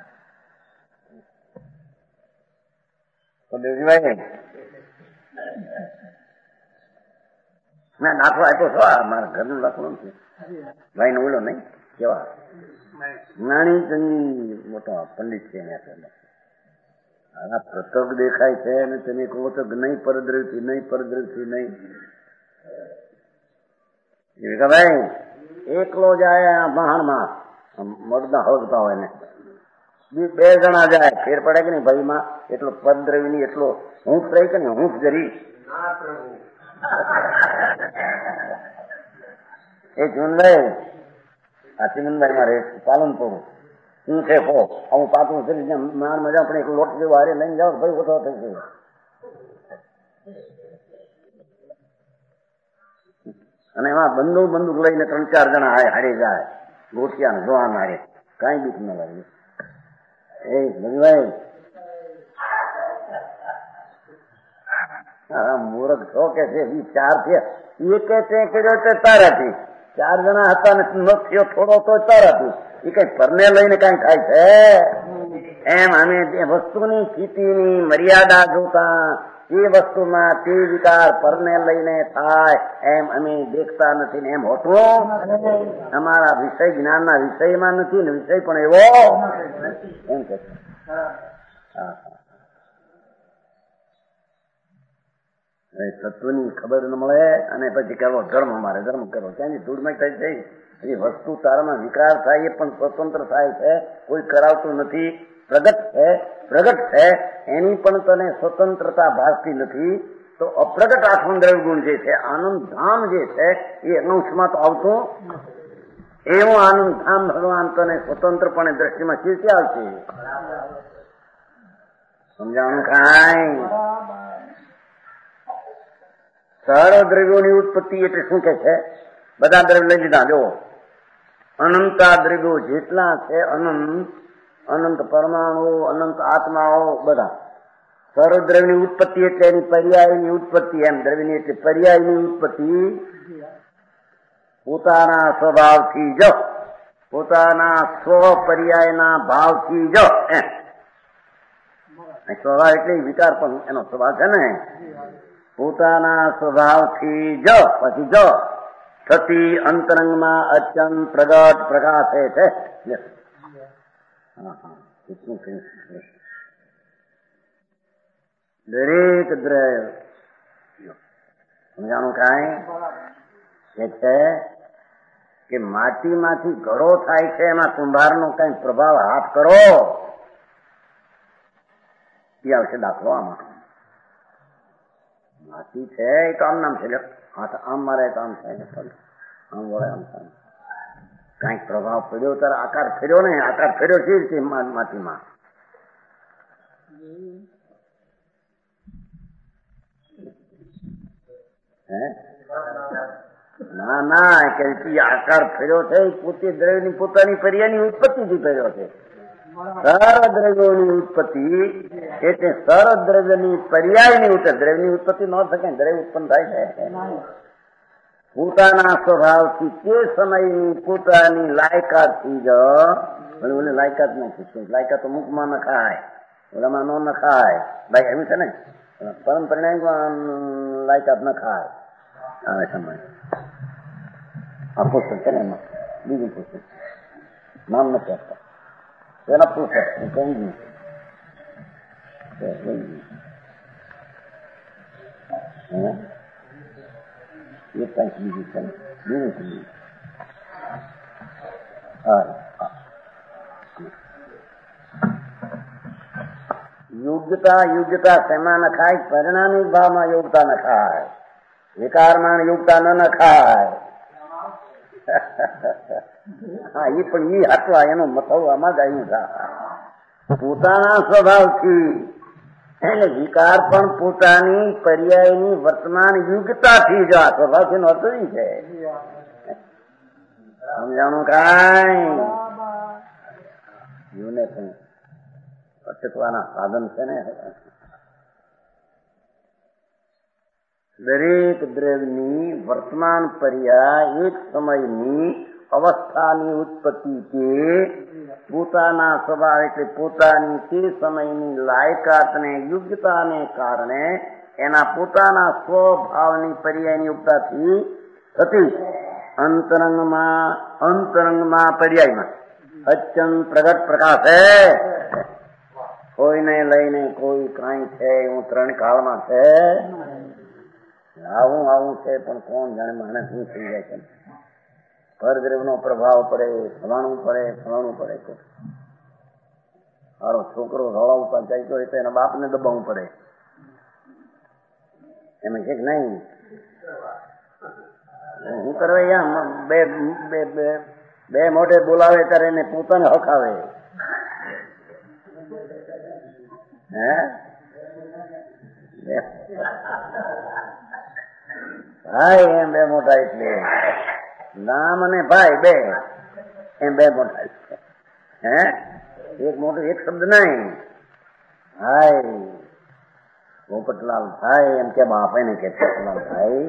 ના દાખલો આપ્યો છો. મારા ઘરનો દાખલો નથી, ભાઈ નો ઓલો નહીં કેવા જ્ઞાની મોટો પંડિત છે. આ પ્રતક દેખાય છે અને તમે કહો છો કે નહીં પરદ્રવથી નહીં પરદ્રવથી નહીં. ભાઈ એકલો જાય મહાણમાં મગના હળગતા હોય ને બે જણા જાય ફેર પડે કે નહીં ભાઈમાં? એટલો પરદ્રવી ની એટલો હૂંફ રહી કે ને હૂંફ જરી એ ચુનભાઈ આ ચિમનભાઈ મારે પાલનપુર હું છે કહો હું પાતું શરીર માણ મજા પણ એક લોટ જેવો હારે લઈને જાઓ ભાઈ ઓછો થઈ ગયો. અને એમાં બંદૂક બંદૂક લઈને ત્રણ ચાર જણા હારે હારે જાય ગોઠિયા જોવા હારે કઈ બીક ન લાગે. એ ભગવાન મૂર્ખ છો કે છે ચાર થયા એ કે તે કર્યો તે તારાથી ચાર જણા હતા ને ન થયો થોડો તો તારાથી એ કઈ પરને લઈને કઈ થાય છે એમ. અમે વસ્તુની સ્થિતિની મર્યાદા જોતા એ વસ્તુમાં તે વિકાર પરને લઈને થાય એમ અમે દેખતા નથી ને એમ હોતું અમારા વિષય જ્ઞાનના વિષયમાં નથી ને વિષય પણ એવો એમ કે તત્વની ખબર ન મળે અને પછી કરવો ધર્મ અમારે ધર્મ કરવો ત્યાંની ધૂળમાં થાય છે. એ વસ્તુ તારામાં વિકાર થાય એ પણ સ્વતંત્ર થાય છે, કોઈ કરાવતું નથી. પ્રગટ છે પ્રગટ છે એની પણ તને સ્વતંત્રતા ભાસતી નથી. તો અપ્રગટ આત્મ દ્રવ્ય ગુણ જે છે આનંદ ધામ જે છે એ અંશમાં તો આવતું એવું આનંદ ધામ ભગવાન તને સ્વતંત્રપણે દ્રષ્ટિમાં કેવી આવશે? સમજાણું કાંઈ? સર્વ દ્રવ્યોની ઉત્પત્તિ એટલે શું કે છે? બધા દ્રવ્ય લઈ લીધા. જો અનંતા દ્રવ્યો જેટલા છે અનંત અનંત પરમાણુ અનંત આત્માઓ બધા સર્વ દ્રવ્યની ઉત્પત્તિ એટલે એની પર્યાયની ઉત્પત્તિ. એમ દ્રવ્યની એટલે પર્યાયની ઉત્પત્તિ પોતાના સ્વભાવથી જ પોતાના સ્વ પર્યાયના ભાવથી જ એમ સ્વભાવ એટલે વિકાર પણ એનો સ્વભાવ છે ને. પોતાના સ્વભાવથી જ પછી જ થતી અંતરંગમાં અત્યંત પ્રગટ પ્રકાશે છે. દરેક દ્રવ્ય સમજાણું કાંઈ એ છે કે માટીમાંથી ઘડો થાય છે, એમાં કુંભારનો કઈ પ્રભાવ હાથ કરો એ આવશે દાખલો. આમાં માટી છે એ તો આમ નામ છે, હાથ આમ મારે તો આમ થાય, આમ વળે આમ થાય, કઈક પ્રભાવ પડ્યો ત્યારે આકાર ફેર્યો ને, આકાર ફેર્યો છે રીતે માટીમાં. હે ના ના કે આકાર ફેર્યો છે પોતે દ્રવ્યની પોતાની પર્યાયની ઉત્પત્તિથી ફેર્યો છે. સર્વ દ્રવ્યોની ઉત્પત્તિ એટલે સર્વ દ્રવ્યની પર્યાયની ઉત્પત્તિ. દ્રવ્યની ઉત્પત્તિ ન શકે, દ્રવ્ય ઉત્પન્ન થાય છે પોતાના સ્વભાવથી તે સમયની પોતાની લાયકાતથી જ. ઓલે લાયકાત નથી, લાયકાત તો મુખમાં ન ખાય, ઓલામાં ન ન ખાય ભાઈ, એમ છે ને પરમ પરિણામ લાયકાત ન ખાય. આવે સમય આ પુસ્તક છે ને, એમાં બીજું પુસ્તક નામ નથી આપતા એના પુસ્તક કઈ ગયું એ કઈક બીજું છે ને, બીજું છે હા. યોગ્યતા યોગ્યતા શેમાં ન ખાય? પરિણામી ભાવમાં યોગતા ન ખાય, વિકારમાં યોગતા ન ન ખાય. હા એ પણ એ હાથવા એનો મથવ આમાં જ આવ્યું છે. પોતાના સ્વભાવથી એટલે વિકાર પણ પોતાની પર્યાયની વર્તમાન યોગ્યતાથી જ. આ સ્વભાવથી નો અર્થ છે, સમજાણું કાંઈ? યુને પણ અટકવાના સાધન છે ને. દરેક દ્રવ્યની વર્તમાન પર્યાય એક સમયની અવસ્થાની ઉત્પત્તિ કે પોતાના સ્વભાવ એટલે પોતાની તે સમયની લાયકાતને યોગ્યતાને કારણે એના પોતાના સ્વભાવની પર્યાયની યોગ્યતાથી થતી અંતરંગમાં અંતરંગમાં પર્યાયમાં અત્યંત પ્રગટ પ્રકાશે. કોઈને લઈને કોઈ કાંઈ છે હું ત્રણ કાળમાં છે, આવું આવું છે પણ કોણ જાણે માણસ શું થઈ જાય છે. પરદ્રવ્ય નો પ્રભાવ પડે, ફલાણું પડે ફલાણું પડે. મારો છોકરો રળાવતા ચાલતો હોય તો એના બાપને દબાવવું પડે. એમાં છે કે નહીં હું કરવા બે બે બે મોઢે બોલાવે ત્યારે એને પોતાને હકાવે. હે ભાઈ એમ બે મોટા એટલે નામ અને ભાઈ બે એમ બે મોટા છે. હે એક મોટો એક શબ્દ નહીં. ભાઈ પોપટલાલ ભાઈ એમ કે બાપ એને કે પોપટલાલ ભાઈ.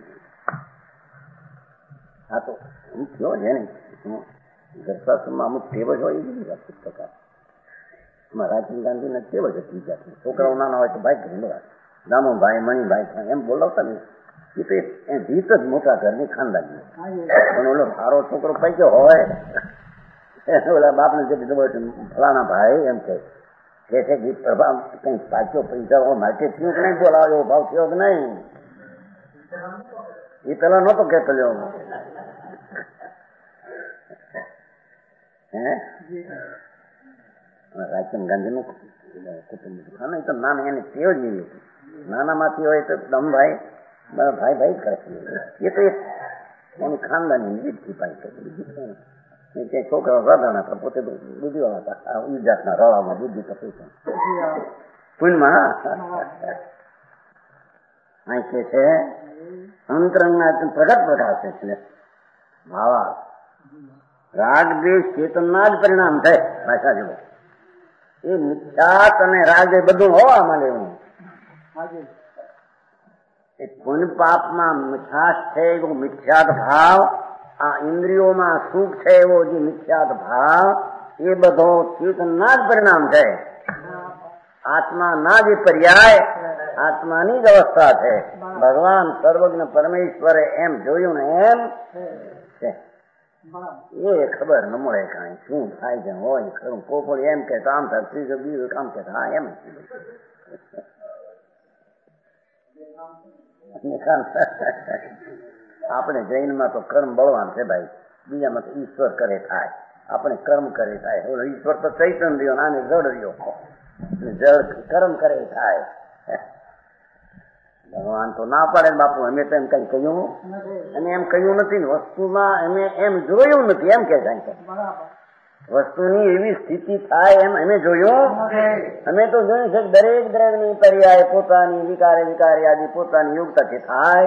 હા તો હું થયો છે ને ગરસાસમાં અમુક ટેવ જ હોય એ બધી વાત ટકા રાજીવ ગાંધી ને કેવ જ હતી જાતી. છોકરાઓ નાના હોય તો ભાઈ ધન્યવાદ દામો ભાઈ મણિભાઈ એમ બોલાવતા ને એ તો એ રીત જ મોટા ઘરની ખાનદાની. પણ ઓલો સારો છોકરો પૈક્યો હોય ઓલા બાપને જે ફલાણા ભાઈ એમ કે છે કે પ્રભાવ કઈ સાચો પૈસા માટે થયું કે નહીં, બોલાવ્યો ભાવ થયો કે નહીં. એ પેલા નતો કેતો લ્યો હે રાજીવ ગાંધી નું કુટુંબ ખાના તો નાના એને ટેવ જ એવી હતી. નાના માંથી હોય તો દમભાઈ મારા ભાઈ ભાઈ કરે એ તો એની ખાનદાની રીતથી ભાઈ કરે. છોકરા રડાણા હતા પોતે બુદ્ધિ વાળા હતા. જાતના રળામાં બુદ્ધિ તકલીફ પુણ્યમાં અહીં કે છે અંતરંગના પ્રગટ પ્રકાશ છે. ભાવા રાગ દ્વેષ ચેતનના જ પરિણામ થાય. ભાષા જેવો એ મિથ્યાત અને રાગ એ બધું હોવા માંડે. એ પુણ્ય પાપમાં મિથ્યાસ છે એવો મિથ્યાત ભાવ, આ ઇન્દ્રિયોમાં સુખ છે એવો જે મિથ્યાત ભાવ એ બધો ચેતનના જ પરિણામ છે. આત્માના જે પર્યાય આત્માની જ અવસ્થા છે. ભગવાન સર્વજ્ઞ પરમેશ્વરે એમ જોયું ને એમ છે એ ખબર ન મળે કાંઈ શું થાય છે હોય ખરું. કોપડી એમ કે આમ થાય, ત્રીજો બીજું કામ કે હા એમ આપણે જૈનમાં તો કર્મ બળવાન છે ભાઈ, બીજામાં તો ઈશ્વર કરે થાય, આપણે કર્મ કરે થાય. ઈશ્વર તો ચૈતન રહ્યો આને જડ રહ્યો, જડ કર્મ કરે થાય. ભગવાન તો ના પાડે બાપુ, અમે તો એમ કઈ કહ્યું અને એમ કહ્યું નથી, વસ્તુમાં અમે એમ જોયું નથી એમ કે વસ્તુની એવી સ્થિતિ થાય એમ અમે જોયું. અમે તો જોયું છે દરેક દ્રવ્યની પર્યાય પોતાની વિકારે વિકારે આદિ પોતાની યોગ્યતાથી થાય.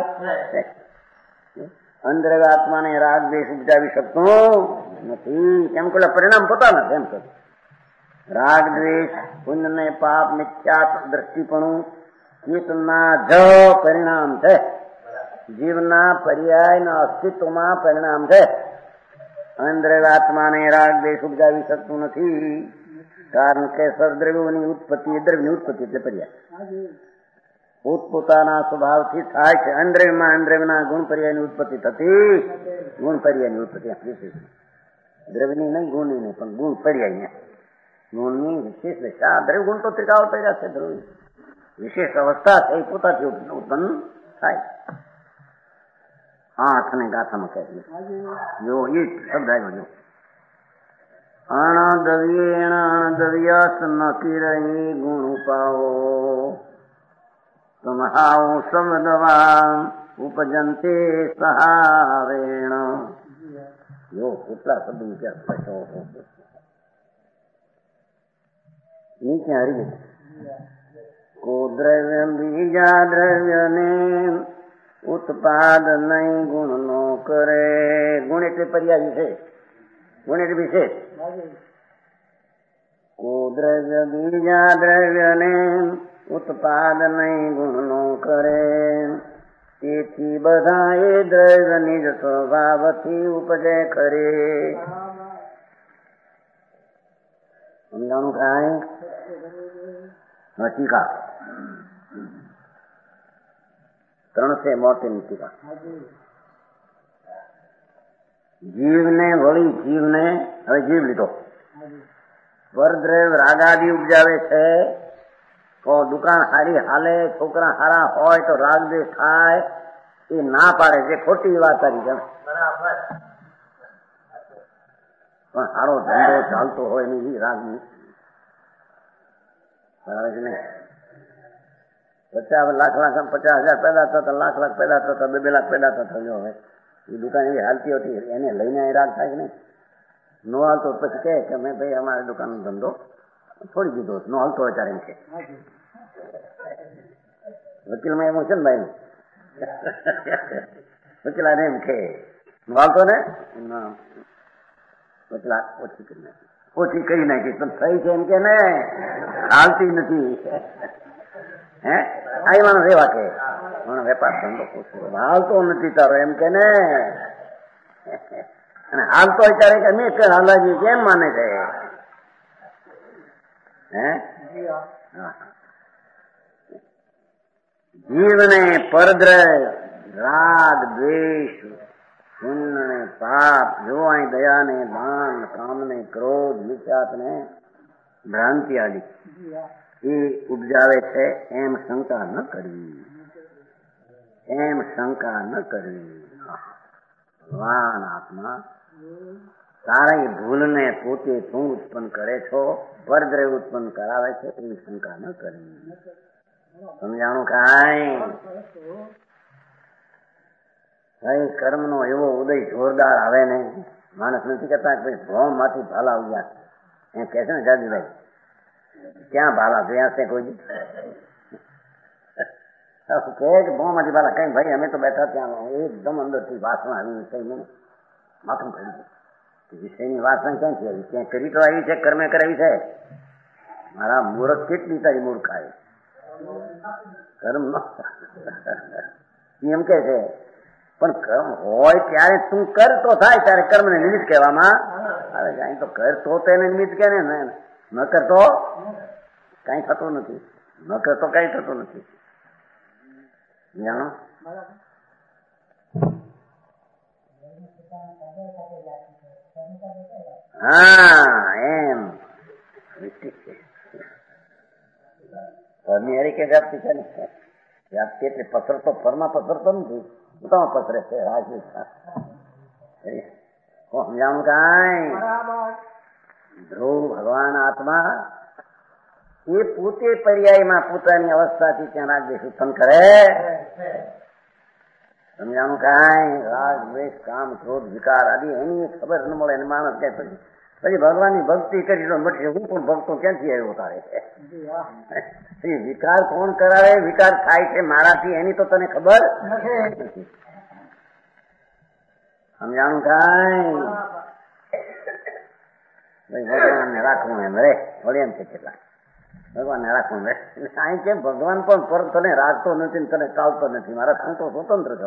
અંદરગ આત્માને રાગ દ્વેષ ઉપજાવી શકતો નથી, એમ કોઈ પરિણામ પોતાના એમ કહ્યું. રાગ દ્વેષ પુણ્ય ને પાપ મિથ્યા દ્રષ્ટિપણું ચેતનના જ પરિણામ છે, જીવના પર્યાયના અસ્તિત્વમાં પરિણામ છે. અંદરગ આત્માને રાગ દ્વેષ ઉપજાવી શકતું નથી, કારણ કે સદ્રવ્યોની ઉત્પત્તિ દ્રવ્યની ઉત્પત્તિ એટલે પર્યાય પોતપોતાના સ્વભાવથી થાય છે. અંદ્રવ્યમાં અંદ્રવ્યના ગુણ પર્યાયની ઉત્પત્તિ થતી, ગુણ પર્યાયની ઉત્પત્તિ દ્રવ્યની નહીં ગુણની નહીં પણ ગુણ પર્યાય ગુણની વિશેષ દશા. દ્રવ્ય ગુણ તો ત્રિકાવતર્યા છે, ધ્રુવી વિશેષ અવસ્થા છે એ પોતાથી ઉત્પન્ન થાય. આઠ ને ગાથામાં કહીએ જો એ શબ્દ આવ્યો જો અણદવ્યેણ અણદવ્યસ ન કિરઈ ગુણ પાવો સમહાવ સમદવા ઉપજંતે સહારેણ. જો કેટલા શબ્દ નીચે હરી કો દ્રવ્ય બીજા દ્રવ્ય ને ઉત્પાદ નહીં ગુણ નો કરે. ગુણ એટલે પર્યાય છે, ગુણ એટલે વિશેષ. કો દ્રવ્ય બીજા દ્રવ્ય ને ઉત્પાદ નહીં ગુણ નો કરે, તેથી બધા એ દ્રવ્ય નિજ સ્વભાવથી ઉપજે ખરે. સમજાણું કાંઈ ટીકા ત્રણ છે મોટી ટીકા. જીવને વળી જીવને હવે જીવ લીધો પરદ્રવ્ય રાગાદી ઉપજાવે છે તો દુકાન હારી હાલે, છોકરા હારા હોય તો રાગ દ્વેષ થાય, એ ના પાડે છે, ખોટી વાત કરી છે. પણ સારો ધંધો ચાલતો હોય નહીં રાગની બરાબર છે ને. પચાસ લાખ લાખ પચાસ હજાર પેદા થતા, લાખ લાખ પેદા થતા, બે બે લાખ પેદા થતા જો હવે એ દુકાન એવી હાલતી હતી એને લઈને રાગ થાય કે નહીં. નો હાલતો પછી કહે કે મેં ભાઈ અમારે દુકાનનો ધંધો છોડી દીધો, નો હાલતો હોય ત્યારે એમ કે વકીલમાં એમ છે ને ભાઈ વકીલા એમ કે નો હાલતો ને વકીલા ઓછી કરી નાખી ઓછી કરી નાખી પણ થઈ છે એમ કે ને હાલતી નથી. હે આ એમાં રેવા કે મને વેપાર ધંધો પૂછો હાલતો નથી તારો એમ કે ને, અને હાલતો વિચારે કે મેં કે હાલાજી કેમ માને છે. હે જીવને પરદ્રવ્ય રાગ દ્વેષ પુણ્ય ને પાપ જો અહીં દયા ને દાન કામ ને ક્રોધ વિચાત ને ભ્રાંતિ આદિ એ ઉપજાવે છે એમ શંકા ન કરવી, એમ શંકા ન કરવી. ભગવાન આત્મા તારા ભૂલને પોતે તું ઉત્પન્ન કરે છો, પરદ્રવ્ય ઉત્પન્ન કરાવે છે એવી શંકા ન કરવી. સમજાણું કાંઈ કઈ કર્મ નો એવો ઉદય જોરદાર આવે ને માણસ નથી કહેતા કે ભોમ માંથી ભાલા ઉગ્યા એમ કે છે ને જાદુભાઈ, ક્યાં ભાલા જોયા છે કોઈ કે ભોમ માંથી ભાલા કઈ ભાઈ અમે તો બેઠા ત્યાં એકદમ અંદર થી વાસણા આવી વિષય માથું પડી ગયું. વિષયની વાસણા ક્યાંથી આવી? ક્યાં કરી તો આવી છે, કર્મે કરાવી છે. મારા મૂર્ખ કેટલી તારી મૂર્ખાઈ કર્મ એમ કે છે. પણ કર્મ હોય ત્યારે તું કર તો થાય, ત્યારે કર્મ ને નિમિત્ત કહેવામાં આવે. અહીં તો કરતો તેને નિમિત્ત કે ને ન કરતો કઈ થતું નથી, ન કરતો કઈ થતું નથી. જાણો હા એમ ઘરની હરી કે વ્યાપ્તિ છે ને, વ્યાપ્તિ એટલે પસરતો ફરમાં પસરતો નથી, પોતામાં પસરે છે. રાજવીર સમજાવું કઈ ધ્રુવ ભગવાન આત્મા એ પોતે પર્યાયમાં પોતાની અવસ્થાથી ત્યાં રાગદ્વેષ ઉત્પન્ન કરે. સમજાણું કઈ રાગ દ્વેષ કામ ક્રોધ વિકાર આદિ એની ખબર ન મળે અને માણસ કે પછી પછી ભગવાનની ભક્તિ કરી તો મટશે. હું પણ ભક્તો ક્યાંથી આવ્યો તારે છે? વિકાર કોણ કરાવે? વિકાર થાય છે મારાથી, એની તો તને ખબર નથી. સમજાણું કઈ ભગવાનને રાખવું એમ રે વળી એમ છે કેટલા ભગવાનને રાખવું રે. અહીં કેમ ભગવાન પણ પર તને રાખતો નથી ને તને ચાલતો નથી. મારા તું તો સ્વતંત્ર છો.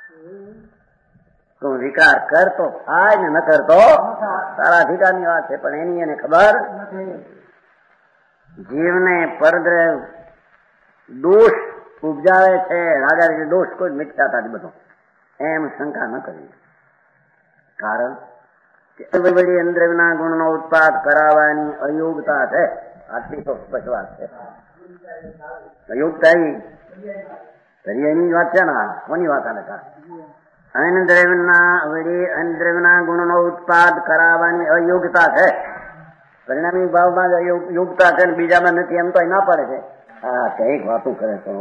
તું વિકાર કરતો થાય ને ન કરતો તારા અધિકારની વાત છે, પણ એની એને ખબર. જીવને પરદ્રવ દોષ ઉપજાવે છે, રાજા દોષ કોઈ મિથ્યાતા બધું એમ શંકા ન કરવી. કારણ ઇન્દ્રિયના ગુણનો ઉત્પાદ કરાવવાની અયોગ્યતા છે. આટલી તો સ્પષ્ટ વાત છે. અયોગ્યતા એની વાત છે ને, કોની વાત આવે? અન્દ્રવ્યના વળી અન્દ્રવ્યના ગુણનો ઉત્પાદ કરાવવાની અયોગ્યતા છે. પરિણામી ભાવમાં જ યોગ્યતા છે ને બીજામાં નથી એમ તો ના પડે છે. હા કઈક વાતું કરે તો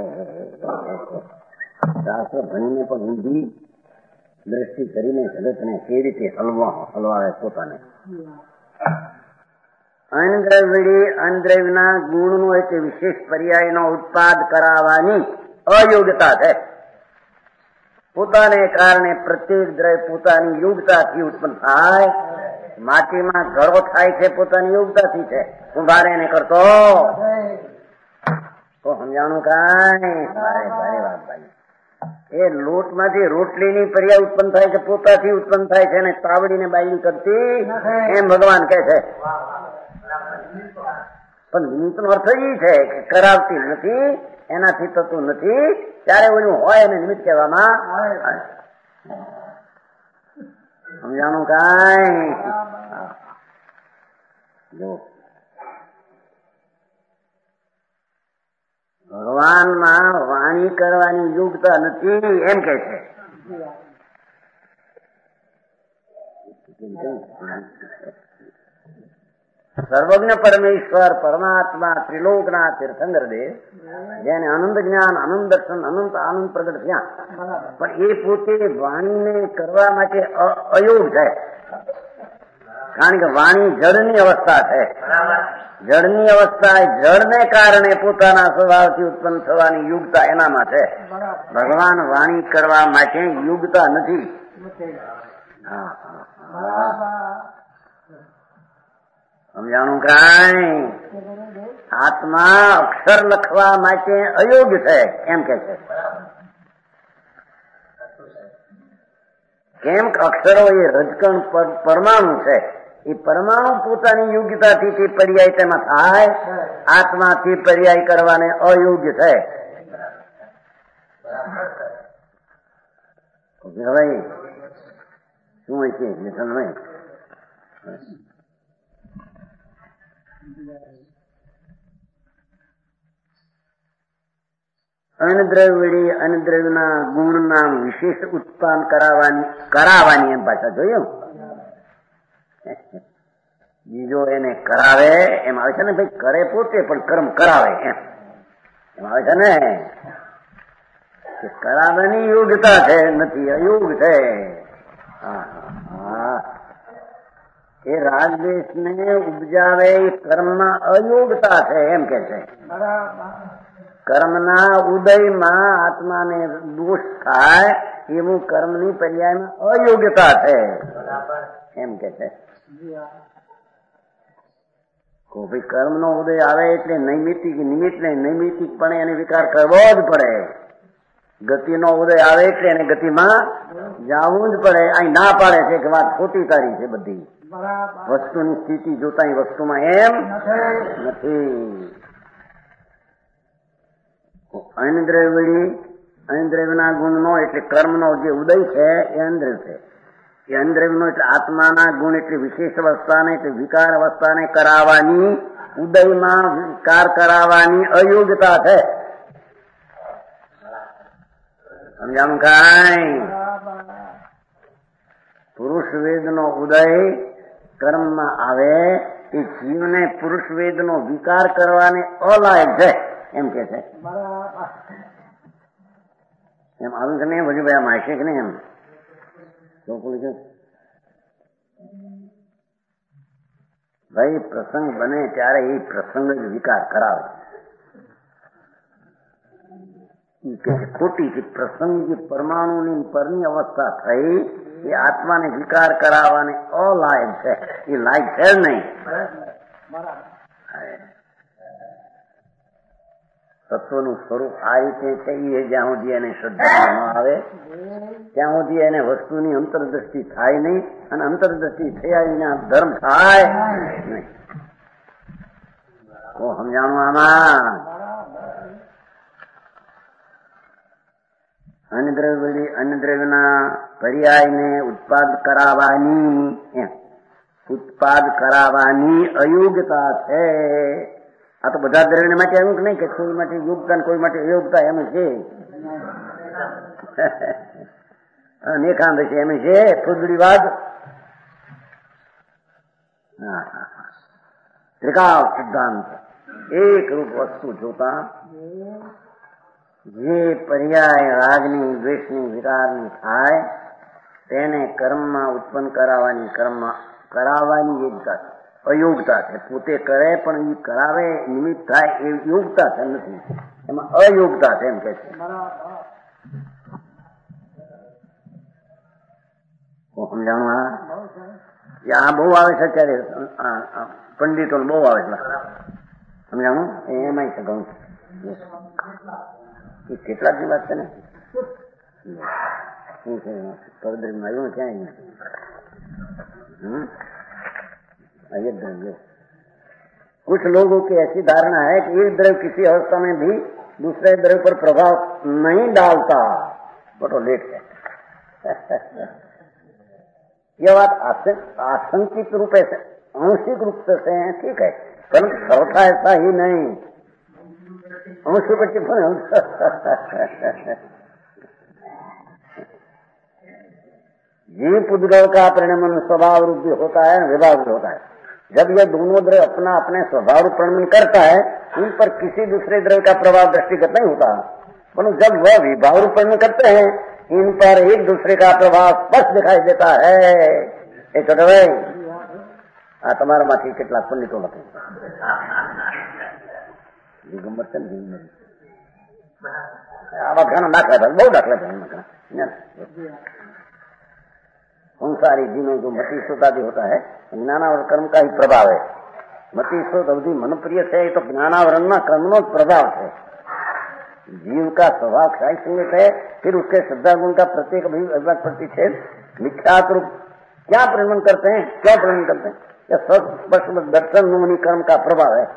શાસ્ત્ર ભણીને પણ ઊંધી દ્રષ્ટિ કરીને જગતને કેવી રીતે હલવા હલવાવે પોતાને. અન્દ્રવિડી અન્દ્રવ્યના ગુણનો એટલે વિશેષ પર્યાયનો ઉત્પાદ કરાવવાની અયોગ્યતા છે. પોતાને કારણે પ્રત્યેક દ્રવ્ય પોતાની યોગ્યતાથી ઉત્પન્ન થાય. માટીમાં ઘડો થાય છે પોતાની યોગ્યતાથી છે. કુંભારે એને કરતો તો સમજાણું કઈ ભારે ભારે વાત ભાઈ. એ લોટ માંથી રોટલી ની પર્યાય ઉત્પન્ન થાય છે, પોતાથી ઉત્પન્ન થાય છે અને તાવડીને બાયડી કરતી એમ ભગવાન કહે છે. પણ નિમિત્ત નો અર્થ એ છે કે કરાવતી નથી, એનાથી થતું નથી, ત્યારે ઓલું હોય એને નિમિત્ત કહેવામાં આવે. સમજાણું કઈ? જો ભગવાનમાં વાણી કરવાની યોગ્યતા નથી એમ કે છે. સર્વજ્ઞ પરમેશ્વર પરમાત્મા ત્રિલોકના તીર્થંકર દેવ જેને આનંદ જ્ઞાન આનંદ દર્શન અનંત આનંદ પ્રગટ થયા, પણ એ પોતે વાણીને કરવા માટે અયોગ છે. કારણ કે વાણી જળની અવસ્થા છે. જળની અવસ્થા જળને કારણે પોતાના સ્વભાવથી ઉત્પન્ન થવાની યોગ્યતા એનામાં છે. ભગવાન વાણી કરવા માટે યોગ્યતા નથી. સમજાણું કઈ? આત્મા અક્ષર લખવા માટે અયોગ્ય છે એમ કે છે. કેમ કે અક્ષરો એ રજકણ પરમાણુ છે. એ પરમાણુ પોતાની યોગ્યતાથી તે પર્યાય તેમાં થાય. આત્માથી પર્યાય કરવાને અયોગ્ય છે. હવે શું હોય છે? અનદ્રવ્યડી અનદ્રવ્યના ગુણના વિશેષ ઉત્પાદન કરાવવાની કરાવવાની એમ પાછા જોયું. બીજો એને કરાવે એમ આવે છે ને ભાઈ. કરે પોતે પણ કર્મ કરાવે એમ એમ આવે છે ને કે કરાવવાની યોગ્યતા છે, નથી અયોગ છે. એ રાગદ્વેષ ને ઉપજાવે એ કર્મમાં અયોગ્યતા છે એમ કે છે. કર્મના ઉદયમાં આત્માને દોષ થાય એવું કર્મની પર્યાયમાં અયોગ્યતા છે એમ કે છે. ભાઈ કર્મનો ઉદય આવે એટલે નૈમિતિક નિમિત્ત ને નૈમિતિક પણ એને વિકાર કરવો જ પડે. ગતિનો ઉદય આવે એટલે એને ગતિમાં જવું જ પડે. અહીં ના પાડે છે કે વાત ખોટી તારી છે બધી. વસ્તુની સ્થિતિ જોતા વસ્તુમાં એમ નથી. અનિદ્રવ્યડી અનિદ્રવ્યના ગુણનો એટલે કર્મનો જે ઉદય છે એ અનિદ્રવ્ય છે. એ અનિદ્રવ્યનો એટલે આત્માના ગુણ એટલે વિશેષ અવસ્થાને એટલે વિકાર અવસ્થાને કરાવવાની, ઉદયમાં વિકાર કરાવવાની અયોગ્યતા છે. સમજાણું કાંઈ? પુરુષ વેદનો ઉદય કર્મમાં આવે એ જીવને પુરુષ વેદનો વિકાર કરવાને અલાયક છે એમ કે છે. એમ આવ્યું કે નહીં? બધું ભાઈ આમ હશે કે નહીં? એમ ભાઈ પ્રસંગ બને ત્યારે એ પ્રસંગ જ વિકાર કરાવે. ખોટી પ્રસંગ જે પરમાણુની પરની અવસ્થા થઈ એ આત્માને વિકાર કરાવવાને અલાયક છે. એ લાયક છે જ નહીં. તત્વનું સ્વરૂપ આ રીતે છે. એ જ્યાં સુધી એને શ્રદ્ધા ન આવે ત્યાં સુધી એને વસ્તુની અંતરદ્રષ્ટિ થાય નહીં, અને અંતરદ્રષ્ટિ થયા વિના ધર્મ થાય નહીં. તો સમજાણું આમાં? અન્નદ્રવ્ય અન્નદ્રવ્યના પર્યાયને ઉત્પાદ કરાવવાની એમ ઉત્પાદ કરાવવાની અયોગ્યતા છે. આ તો બધા દ્રવ્ય માટે એવું કે નહીં કે કોઈ માટે યોગતા કોઈ માટે અયોગતા એમ છે. નેખાંત છે એમ છે ફુદડીવાદ. ત્રિકાળ સિદ્ધાંત એક રૂપ વસ્તુ જોતા જે પર્યાય રાગની, દ્વેષની, વિકારની થાય તેને કર્મમાં ઉત્પન્ન કરાવવાની કર્મમાં કરાવવાની યોગ્યતા છે, અયોગતા છે. પોતે કરે પણ એ કરાવે નિમિત્ત થાય એ યોગતા છે નથી, એમાં અયોગતા છે એમ કે છે. સમજાણું? આ બહુ આવે છે અત્યારે પંડિતો બહુ આવે છે. સમજાણું? એમાંય છે ઘણું. એ કેટલાક ની વાત છે ને શું છે પવિત્રમાં આવ્યું ક્યાંય नहीं. द्रव्य कुछ लोगों की ऐसी धारणा है कि एक द्रव्य किसी अवस्था में भी दूसरे द्रव्य पर प्रभाव नहीं डालता, बट वो लेट है. यह बात आशंकित रूप से आंशिक रूप से है, ठीक है, परंतु सर्वथा ऐसा ही नहीं. अंश पर टिप्पणी जीव पुद्गल का परिणमन स्वभाव रूप भी होता है, विभाग भी होता है. जब यह दोनों द्रव्य अपना अपने स्वभाव रूप परिणमन करता है, इन पर किसी दूसरे द्रव्य का प्रभाव दृष्टिगत नहीं होता, परंतु जब वह विभाग रूप परिणमन करते हैं, इन पर एक दूसरे का प्रभाव स्पष्ट दिखाई देता है. एक भाई आ તમારા માંથી કેટલાક પંડિતો લખે ગમત છે ને આવા ઘણા દાખલા થાય, બહુ દાખલા થાય. संसारी जीवन जो मति स्रोत आदि होता है ज्ञानावरण कर्म का ही प्रभाव है. मति स्रोत अवधि मन प्रिय है तो ज्ञानावरण में कर्म नो प्रभाव है. जीव का स्वभाव क्षय संगत है, फिर उसके श्रद्धा गुण का प्रत्येक अभिव्यक्त प्रतिषेध मिथ्यात रूप क्या परिणमन करते हैं, क्या परिणमन करते हैं, यह स्पष्ट दर्शन मुनि कर्म का प्रभाव है.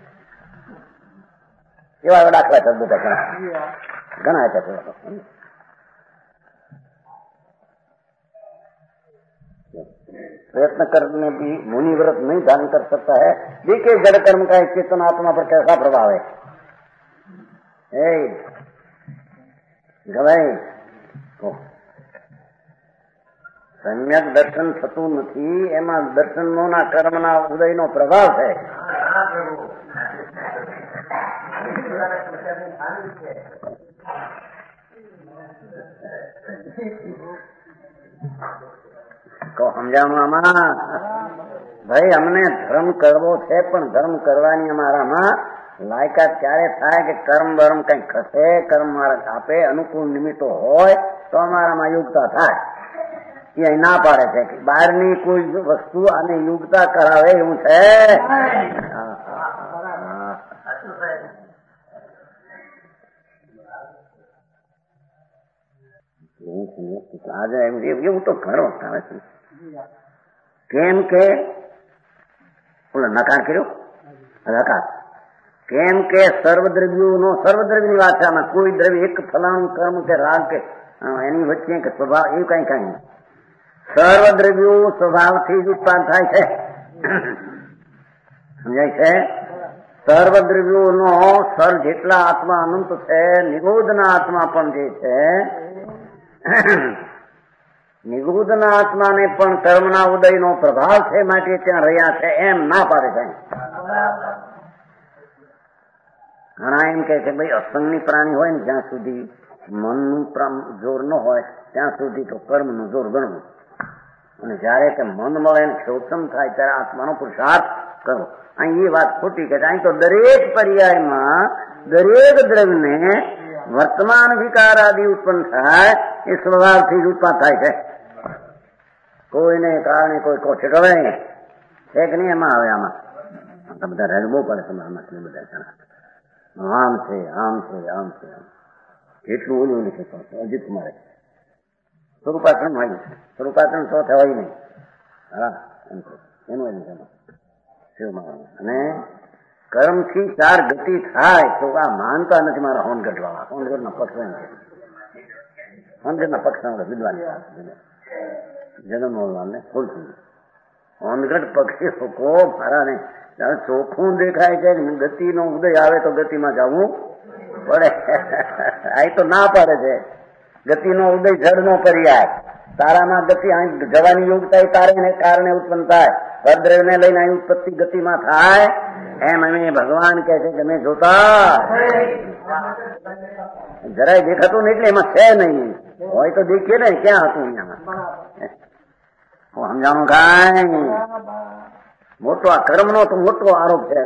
એવા દાખલા છે બધા ઘણા ઘણા છે. प्रयत्न करने भी मुनि व्रत नहीं धारण कर सकता है. देखिए जड़ कर्म का चेतन आत्मा पर कैसा प्रभाव है. गवाई सम्यक दर्शन थતું નથી, એમાં દર્શનોના કર્મના ઉદયનો પ્રભાવ છે. તો સમજાણું આમાં? ભાઈ અમને ધર્મ કરવો છે, પણ ધર્મ કરવાની અમારામાં લાયકાત ક્યારે થાય કે કર્મ બર્મ કઈ ખસે, કર્મ માર્ગ આપે, અનુકૂળ નિમિત્તો હોય તો અમારામાં યોગતા થાય. એ અહીં ના પાડે છે કે બહારની કોઈ વસ્તુ આને યોગતા કરાવે એવું છે. આજે એવું તો ઘણો આવે છે. કેમ કે ઓલો નકાર કર્યો, નકાર કેમ કે સર્વદ્રવ્યોનો સર્વદ્રવ્યની વાત છે. આમાં કોઈ દ્રવ્ય એક ફલાણું કર્મ કે રાગ કે એની વચ્ચે કે સ્વભાવ એવું કઈ કઈ સર્વદ્રવ્યો સ્વભાવથી જ ઉત્પન્ન થાય છે. સમજાય છે? સર્વદ્રવ્યોનો સર જેટલા આત્મા અનંત છે, નિરોધના આત્મા પણ જે છે, નિગુદના આત્માને પણ કર્મના ઉદયનો પ્રભાવ છે, માટે ત્યાં રહ્યા છે એમ ના પાડે છે. ઘણા એમ કે છે ભાઈ અસંગની પ્રાણી હોય ને જ્યાં સુધી મનનું જોર ન હોય ત્યાં સુધી તો કર્મનું જોર ગણવું, અને જયારે કે મન મળે ને ક્ષોક્ષમ થાય ત્યારે આત્માનો પુરુષાર્થ કરવો. અહીં એ વાત ખોટી કે અહીં તો દરેક પર્યાયમાં દરેક દ્રવ્યને વર્તમાન વિકાર આદિ ઉત્પન્ન થાય એ સ્વભાવથી જ ઉત્પન્ન થાય છે. કોઈને કારણે કોઈ કોશે કરે છે કે નહીં? એમાં આવે આમાં બધા રેડ બહુ પડે તમારા બધા આમ છે આમ છે આમ છે એટલું ઓલું લીધે અજીત કુમારે સ્વરૂપાચરણ હોય સ્વરૂપાચરણ તો થવાય નહીં. હા એમ એનું એનું શિવ મારા અને કર્મથી ચાર ગતિ થાય તો આ માનતા નથી મારા હોનગઢ વાળા. હોનગઢ ના પક્ષ એમ છે, હોનગઢ ના પક્ષ વિદ્વાન જગનમોહનલાલ ને ખોલતું હોનગઢ પક્ષી લોકો મારા ને ચોખ્ખું દેખાય છે. ગતિનો ઉદય આવે તો ગતિમાં જવું પડે. આ તો ના પડે છે. ગતિનો ઉદય જળનો પર્યાય. તારામાં ગતિ જવાની યોગતા તારે કારણે ઉત્પન્ન થાય. પરદ્રવ્યને લઈને અહીં ઉત્પત્તિ ગતિમાં થાય એમ અમે ભગવાન કહે છે કે મેં જોતા જરાય દેખાતું નહીં એટલે એમાં છે નહીં. હોય તો દેખીએ ને ક્યાં હતું અહીંયા સમજાણું કાંઈ મોટો આ કર્મનો તો મોટો આરોપ છે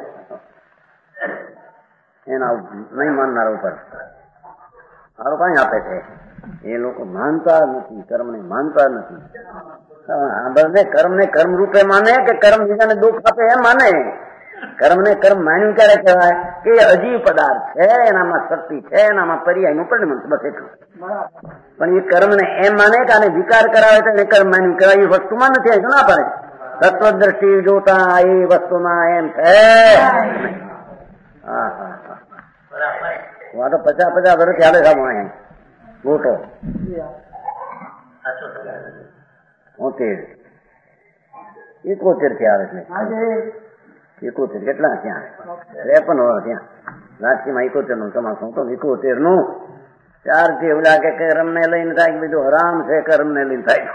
એના નહીં માનનાર ઉપર. આરોપ કઈ આપે છે એ લોકો માનતા નથી, કર્મને માનતા નથી. કર્મ ને કર્મ રૂપે માને કે કર્મ બીજાને દુઃખ આપે એમ માને. કર્મ ને કર્મ માન્યું ક્યારે કહેવાય કે અજીવ પદાર્થ છે, એનામાં શક્તિ છે, એનામાં પર્યાયનું પરિણામ બસ એટલું. પણ એ કર્મ ને એમ માને કે આને વિકાર કરાવે તો એને કર્મ માન્યું કહેવાય. એ વસ્તુમાં નથી શું ના પડે. તત્વદ્રષ્ટિ જોતા એ વસ્તુમાં એમ છે. હા હા હા આ તો પચાસ પચાસ વર્ષ ચાલે છે મોટો ઓતેર એકોતેર થી આવે છે. એકોતેર કેટલા ત્યાં ત્રેપન વર્ષ ત્યાં રાજકીયમાં એકોતેર નું તમારું તો એકોતેર નું ચાર થી એવું લાગે કે કર્મ ને લઈને થાય બીજું હરામ છે, કર્મ ને લઈને થાય.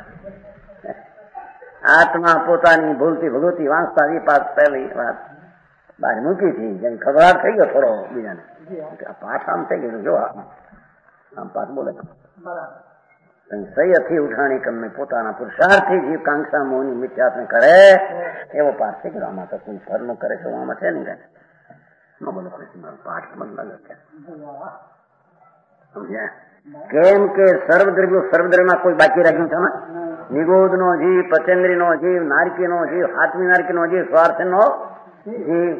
આત્મા પોતાની ભૂલતી ભગવતી વાંચતા એ પાસ પહેલી વાત બહાર મૂકી હતી. જેમ ખબર થઈ ગયો થોડો બીજાને પાઠ આમ થઈ ગયું. જો આમ પાઠ બોલે સહી ઉઠાણી કમને પોતાના પુરુષાર્થથી જીવ કાંક્ષા મોહની મિથ્યાત્મ કરે એવો પાઠ થઈ ગયો. આમાં તો કોઈ ફરનું કરે છે આમાં છે નહીં કઈ ન બોલો મારો પાઠ મન લાગે સમજ્યા? કેમ કે સર્વદ્રવ્યો સર્વદ્રવ્યમાં કોઈ બાકી રાખ્યું છે ને. નિગોદ નો જીવ, પચેન્દ્રી નો જીવ, નારકી નો જીવ, હાથમી નારકી નો જીવ, સ્વાર્થ નો જીવ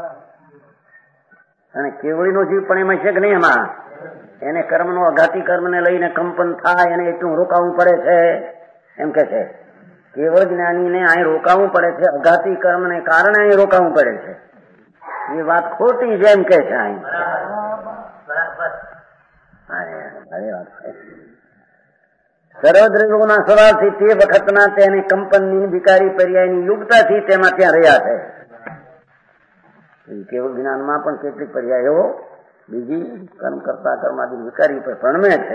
અને કેવળી નો જીવ પણ એમાં છે કે નહીં? એમાં એને કર્મનો અઘાતી કર્મને લઈને કંપન થાય અને એટલું રોકાવું પડે છે એમ કે છે. કેવળ જ્ઞાનીને અહીં રોકાવું પડે છે, અઘાતી કર્મને કારણે અહીં રોકાવું પડે છે. એ વાત ખોટી જેમ કે છે અહીં. સર્વદ્રવ્યોના સ્વભાવથી તે વખતના તેને કંપનની વિકારી પર્યાયની યુગતાથી તેમાં ત્યાં રહ્યા છે. કેવળ જ્ઞાનમાં પણ કેટલીક પર્યાયો બીજી કર્મ કરતા કર્માદી વિકારી પર પ્રણમે છે.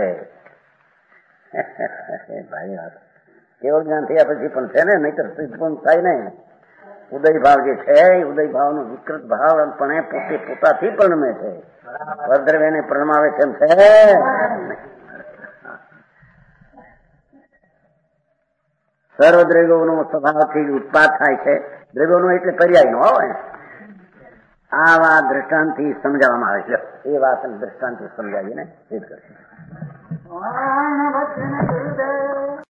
ભાઈ વાત કેવળ જ્ઞાન થયા પછી પણ છે ને, નહીતર પણ થાય ને. ઉદય ભાવ જે છે એ ઉદય ભાવનો વિકૃત ભાવ પણ એ પોતે પોતાથી પ્રણમે છે. પરદ્રવ્યને પ્રણમાવે છે એમ છે. સર્વદ્રવ્યોનો સ્વભાવથી ઉત્પાદ થાય છે. દ્રવ્યોનો એટલે પર્યાયનો હોય. આ વાત દ્રષ્ટાંતથી સમજાવવામાં આવે છે. એ વાત દ્રષ્ટાંતથી સમજાવીને સિદ્ધ કરશે.